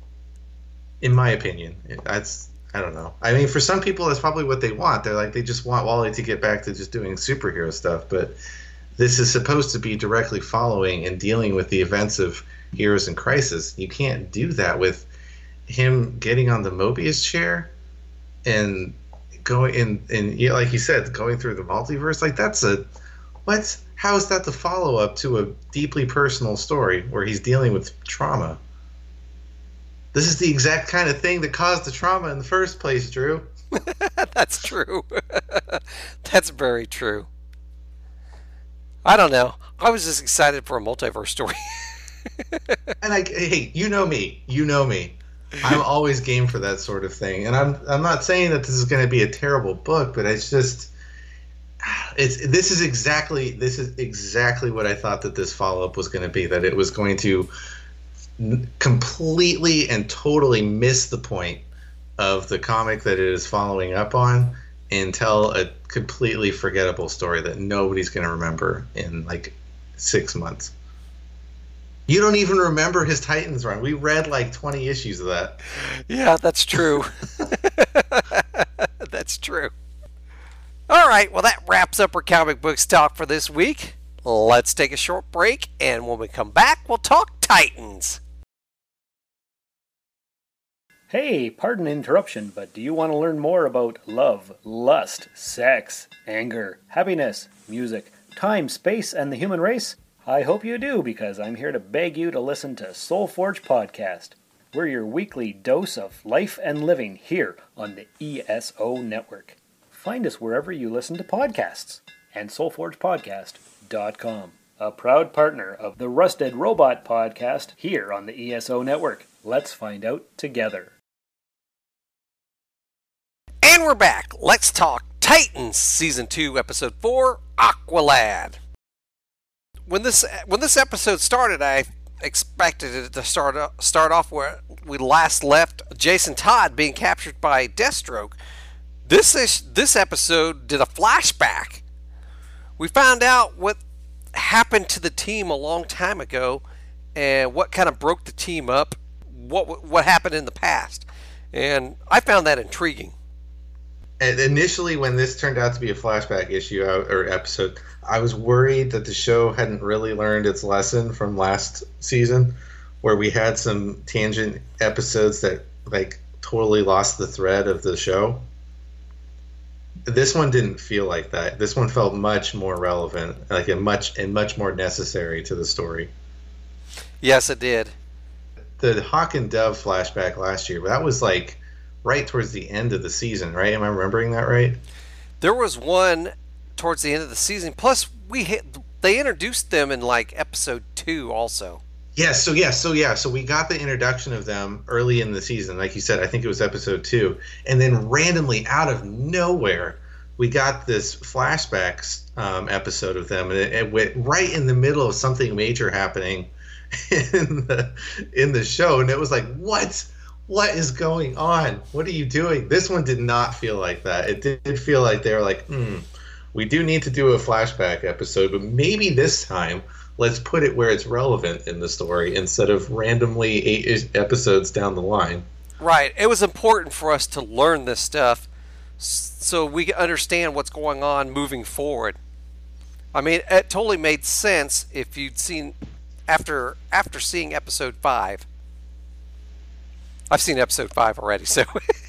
in my opinion. That's I don't know. I mean, for some people, that's probably what they want. They're like, they just want Wally to get back to just doing superhero stuff. But this is supposed to be directly following and dealing with the events of Heroes in Crisis. You can't do that with him getting on the Mobius chair and going in, and yeah, like you said, going through the multiverse. Like, that's a what? How is that the follow up to a deeply personal story where he's dealing with trauma? This is the exact kind of thing that caused the trauma in the first place, Drew. That's true. That's very true. I don't know. I was just excited for a multiverse story. And I, hey, you know me. You know me. I'm always game for that sort of thing. And I'm I'm not saying that this is going to be a terrible book, but it's just it's this is exactly this is exactly what I thought that this follow-up was going to be, that it was going to completely and totally miss the point of the comic that it is following up on and tell a completely forgettable story that nobody's going to remember in like six months. You don't even remember his Titans run. We read like twenty issues of that. Yeah, that's true. That's true. All right, well, that wraps up our comic books talk for this week. Let's take a short break, and when we come back, we'll talk Titans. Hey, pardon interruption, but do you want to learn more about love, lust, sex, anger, happiness, music, time, space, and the human race? I hope you do, because I'm here to beg you to listen to Soul Forge Podcast. We're your weekly dose of life and living here on the E S O Network. Find us wherever you listen to podcasts, and soul forge podcast dot com. A proud partner of the Rusted Robot Podcast here on the E S O Network. Let's find out together. And we're back. Let's talk Titans, Season two, Episode four, Aqualad. When this when this episode started, I expected it to start start off where we last left Jason Todd being captured by Deathstroke. This is, this episode did a flashback. We found out what happened to the team a long time ago and what kind of broke the team up, what what happened in the past. And I found that intriguing. And initially, when this turned out to be a flashback issue or episode, I was worried that the show hadn't really learned its lesson from last season, where we had some tangent episodes that like totally lost the thread of the show. This one didn't feel like that. This one felt much more relevant, like and much and much more necessary to the story. Yes, it did. the Hawk and Dove flashback last year, but that was like right towards the end of the season, right? Am I remembering that right? There was one towards the end of the season. Plus, we hit, they introduced them in like episode two also. Yes, so yeah, so yeah, so we got the introduction of them early in the season, like you said. I think it was episode two, and then randomly out of nowhere, we got this flashbacks um, episode of them, and it, it went right in the middle of something major happening in the in the show, and it was like, what? What is going on? What are you doing? This one did not feel like that. It did feel like they were like, hmm, we do need to do a flashback episode, but maybe this time let's put it where it's relevant in the story instead of randomly eight episodes down the line. Right. It was important for us to learn this stuff so we can understand what's going on moving forward. I mean, it totally made sense if you'd seen after after seeing episode five. I've seen episode five already, so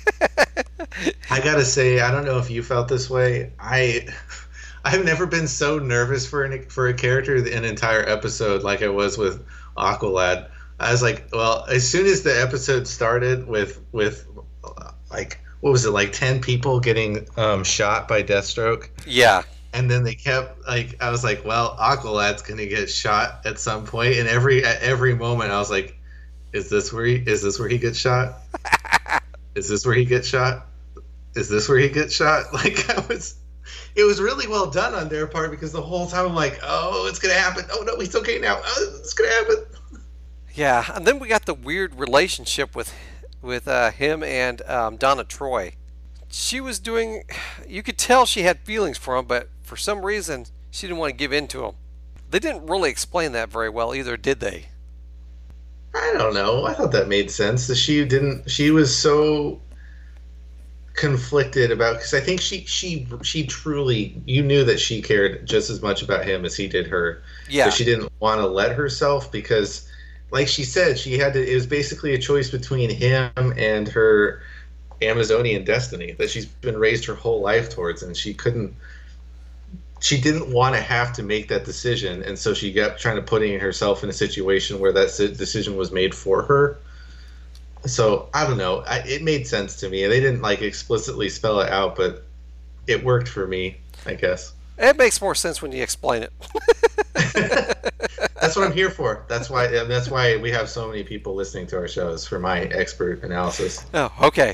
I gotta say, I don't know if you felt this way. I I've never been so nervous for an, for a character in an entire episode like I was with Aqualad. I was like, well, as soon as the episode started with with like what was it, like ten people getting um, shot by Deathstroke? Yeah. And then they kept like I was like, well, Aqualad's gonna get shot at some point, and every at every moment I was like, is this where he is this where he gets shot? Is this where he gets shot? Is this where he gets shot? Like I was It was really well done on their part because the whole time I'm like, oh, it's going to happen. Oh, no, he's okay now. Oh, it's going to happen. Yeah, and then we got the weird relationship with with uh, him and um, Donna Troy. She was doing, you could tell she had feelings for him, but for some reason she didn't want to give in to him. They didn't really explain that very well either, did they? I don't know. I thought that made sense. She didn't, she was so conflicted about, because I think she she she truly, you knew that she cared just as much about him as he did her. Yeah. But she didn't want to let herself because, like she said, she had to. It was basically a choice between him and her Amazonian destiny that she's been raised her whole life towards, and she couldn't. She didn't want to have to make that decision, and so she kept trying to putting herself in a situation where that decision was made for her. So I don't know. I, it made sense to me. They didn't like explicitly spell it out, but it worked for me, I guess. It makes more sense when you explain it. That's what I'm here for. That's why. That's why we have so many people listening to our shows, for my expert analysis. Oh, okay.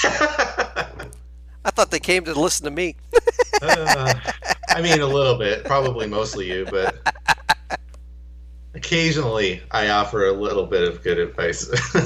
I thought they came to listen to me. uh, I mean, a little bit, probably mostly you, but occasionally I offer a little bit of good advice.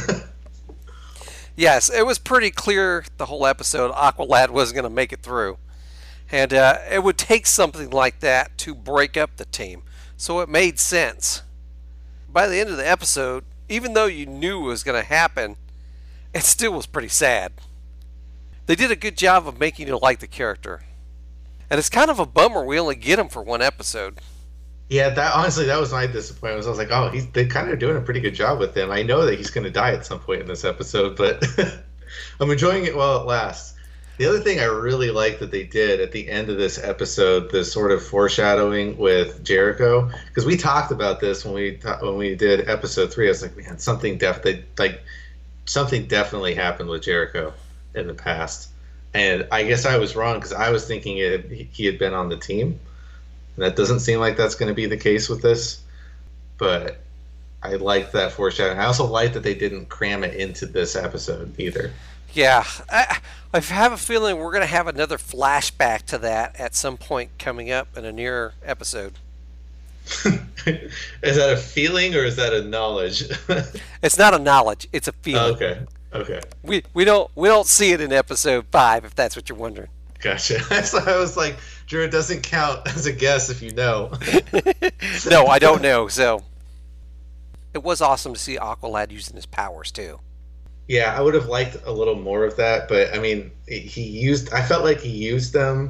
Yes, it was pretty clear the whole episode Aqualad wasn't going to make it through. And uh, it would take something like that to break up the team. So it made sense. By the end of the episode, even though you knew it was going to happen, it still was pretty sad. They did a good job of making you like the character. And it's kind of a bummer we only get him for one episode. Yeah, that honestly, that was my disappointment. I was like, oh, he's they kind of doing a pretty good job with him. I know that he's going to die at some point in this episode, but I'm enjoying it while it lasts. The other thing I really like that they did at the end of this episode, the sort of foreshadowing with Jericho, because we talked about this when we when we did episode three. I was like, man, something definitely like something definitely happened with Jericho in the past, and I guess I was wrong because I was thinking it, he had been on the team. That doesn't seem like that's going to be the case with this, but I liked that foreshadowing. I also like that they didn't cram it into this episode either. Yeah, I, I have a feeling we're going to have another flashback to that at some point coming up in a near episode. Is that a feeling or is that a knowledge? It's not a knowledge; it's a feeling. Okay. Okay. We we don't we don't see it in episode five, if that's what you're wondering. Gotcha. So I was like, Drew, it doesn't count as a guess if you know. No, I don't know. So it was awesome to see Aqualad using his powers too. Yeah, I would have liked a little more of that, but I mean, he used. I felt like he used them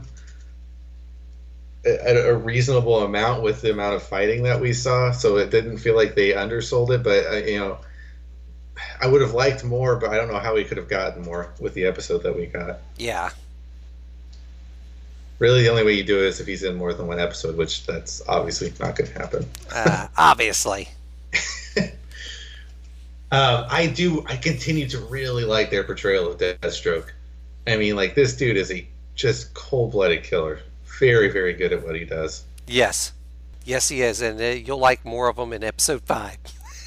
at a reasonable amount with the amount of fighting that we saw, so it didn't feel like they undersold it. But uh, you know, I would have liked more, but I don't know how we could have gotten more with the episode that we got. Yeah. Really, the only way you do it is if he's in more than one episode, which that's obviously not going to happen. Uh, obviously. Um, I do. I continue to really like their portrayal of Deathstroke. I mean, like, this dude is a just cold-blooded killer. Very, very good at what he does. Yes. Yes, he is. And uh, you'll like more of them in episode five.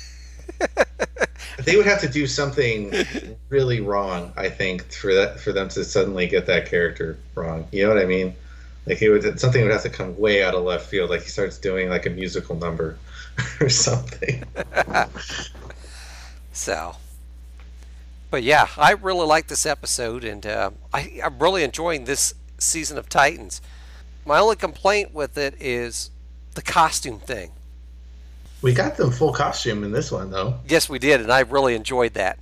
They would have to do something really wrong, I think, for that for them to suddenly get that character wrong. You know what I mean? Like, it would something would have to come way out of left field. Like, he starts doing, like, a musical number or something. So... But yeah, I really like this episode, and uh, I, I'm really enjoying this season of Titans. My only complaint with it is the costume thing. We got them full costume in this one, though. Yes, we did, and I really enjoyed that.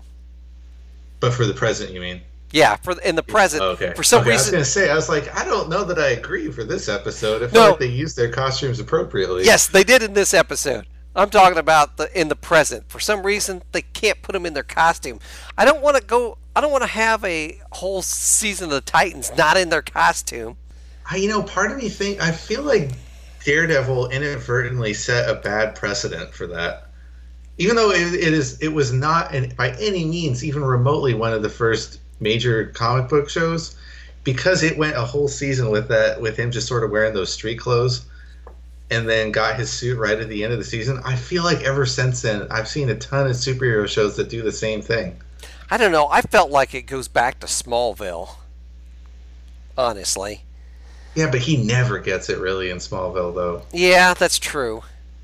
But for the present, you mean? Yeah, for in the present. Oh, okay. For some okay, reason, I was going to say, I was like, I don't know that I agree for this episode. I feel No. like they used their costumes appropriately. Yes, they did in this episode. I'm talking about the in the present. For some reason, they can't put them in their costume. I don't want to go. I don't want to have a whole season of the Titans not in their costume. I, you know, part of me think I feel like Daredevil inadvertently set a bad precedent for that. Even though it, it is, it was not an, by any means even remotely one of the first major comic book shows, because it went a whole season with that, with him just sort of wearing those street clothes, and then got his suit right at the end of the season. I feel like ever since then, I've seen a ton of superhero shows that do the same thing. I don't know. I felt like it goes back to Smallville. Honestly. Yeah, but he never gets it really in Smallville, though. Yeah, that's true.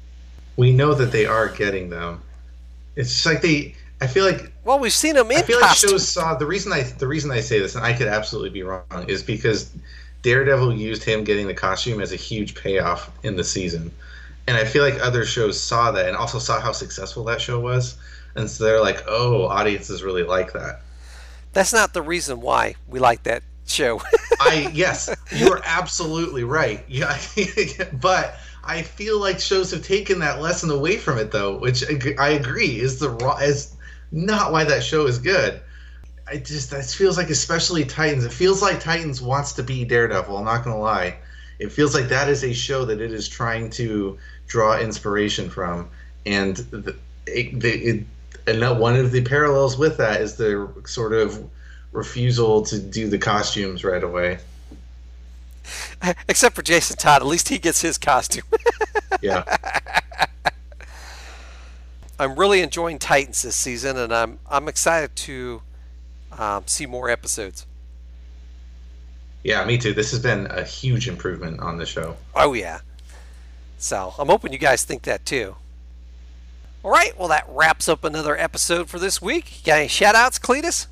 We know that they are getting them. It's just like they. I feel like. Well, we've seen them in I feel costume. like shows saw the reason I the reason I say this, and I could absolutely be wrong, is because Daredevil used him getting the costume as a huge payoff in the season. And I feel like other shows saw that and also saw how successful that show was. And so they're like, oh, audiences really like that. That's not the reason why we like that show. I yes, you are absolutely right. Yeah, but I feel like shows have taken that lesson away from it, though, which I agree is the is not why that show is good. I just that feels like, especially Titans, it feels like Titans wants to be Daredevil. I'm not gonna lie, it feels like that is a show that it is trying to draw inspiration from, and the, it, the, it, and that one of the parallels with that is the sort of refusal to do the costumes right away. Except for Jason Todd, at least he gets his costume. Yeah. I'm really enjoying Titans this season, and I'm I'm excited to um, see more episodes. Yeah, me too. This has been a huge improvement on the show. Oh yeah. So I'm hoping you guys think that too. All right, well that wraps up another episode for this week. You got any shout outs, Cletus?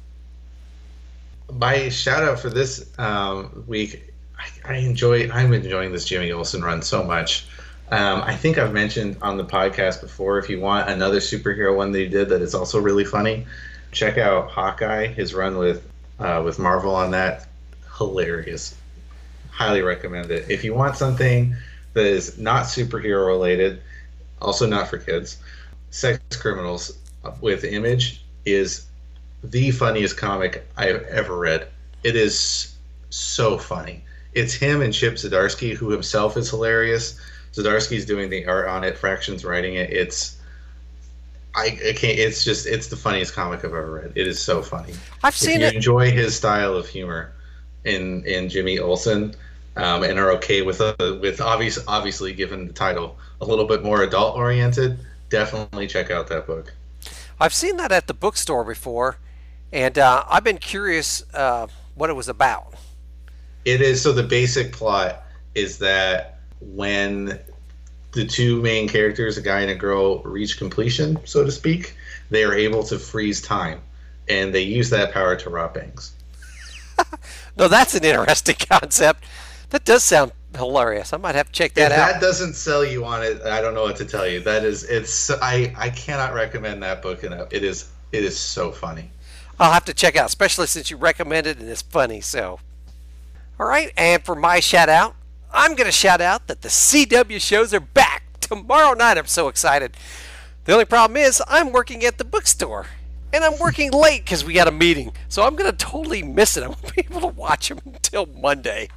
My shout out for this um, week, I, I enjoy. I'm enjoying this Jimmy Olsen run so much. Um, I think I've mentioned on the podcast before, if you want another superhero one that he did that is also really funny, check out Hawkeye. His run with uh, with Marvel on that, hilarious. Highly recommend it. If you want something that is not superhero related, also not for kids, Sex Criminals with Image is the funniest comic I've ever read. It is so funny. It's him and Chip Zdarsky, who himself is hilarious. Zdarsky's doing the art on it, Fraction's writing it. It's I, I can't. It's just it's the funniest comic I've ever read. It is so funny. I've seen if you it. enjoy his style of humor in in Jimmy Olsen, um, and are okay with uh, with obvious obviously given the title a little bit more adult oriented, definitely check out that book. I've seen that at the bookstore before, and uh, I've been curious uh, what it was about. It is so the basic plot is that when the two main characters, a guy and a girl, reach completion, so to speak, they are able to freeze time, and they use that power to rob banks. No, that's an interesting concept. That does sound hilarious. I might have to check that if out. that doesn't sell you on it, I don't know what to tell you. That is, it's I I cannot recommend that book enough. It is it is so funny. I'll have to check out, especially since you recommended it and it's funny. So, all right. And for my shout out, I'm going to shout out that the C W shows are back tomorrow night. I'm so excited. The only problem is I'm working at the bookstore, and I'm working late because we got a meeting. So I'm going to totally miss it. I won't be able to watch them until Monday.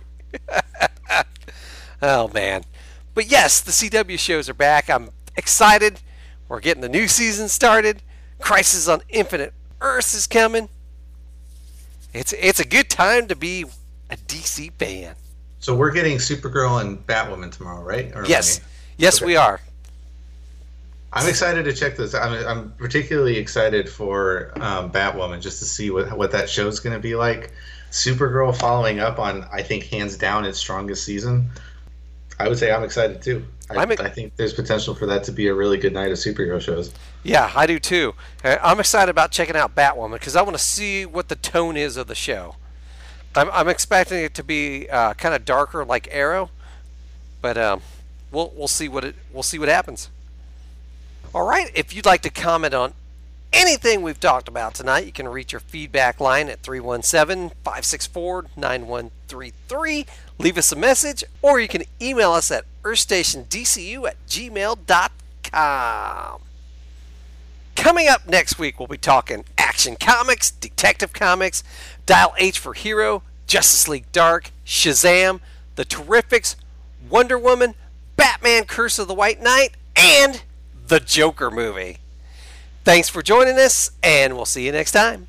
Oh, man. But yes, the C W shows are back. I'm excited. We're getting the new season started. Crisis on Infinite Earths is coming. It's it's a good time to be a D C fan. So we're getting Supergirl and Batwoman tomorrow, right? Or yes, I- yes, okay. we are. I'm excited to check this. I'm, I'm particularly excited for um, Batwoman just to see what what that show's going to be like. Supergirl following up on, I think, hands down its strongest season. I would say I'm excited too. I, I'm ex- I think there's potential for that to be a really good night of superhero shows. Yeah, I do too. Uh, I'm excited about checking out Batwoman because I want to see what the tone is of the show. I'm, I'm expecting it to be uh, kind of darker, like Arrow, but um, we'll we'll see what it we'll see what happens. All right, if you'd like to comment on anything we've talked about tonight, you can reach our feedback line at three one seven, five six four, nine one three three. Leave us a message, or you can email us at earthstationdcu at gmail dot com. Coming up next week, we'll be talking Action Comics, Detective Comics, Dial H for Hero, Justice League Dark, Shazam, The Terrifics, Wonder Woman, Batman Curse of the White Knight, and the Joker movie. Thanks for joining us, and we'll see you next time.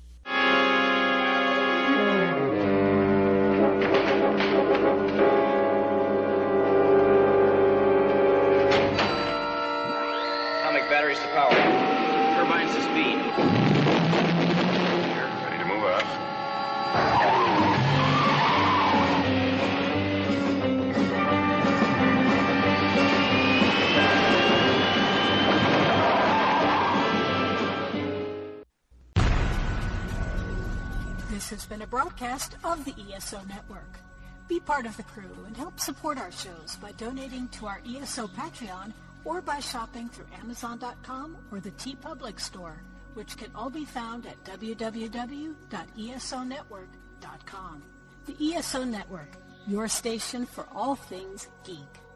Atomic batteries to power. Turbines to speed. Here, ready to move out. This has been a broadcast of the E S O Network. Be part of the crew and help support our shows by donating to our E S O Patreon or by shopping through Amazon dot com or the TeePublic store, which can all be found at w w w dot e s o network dot com. The E S O Network, your station for all things geek.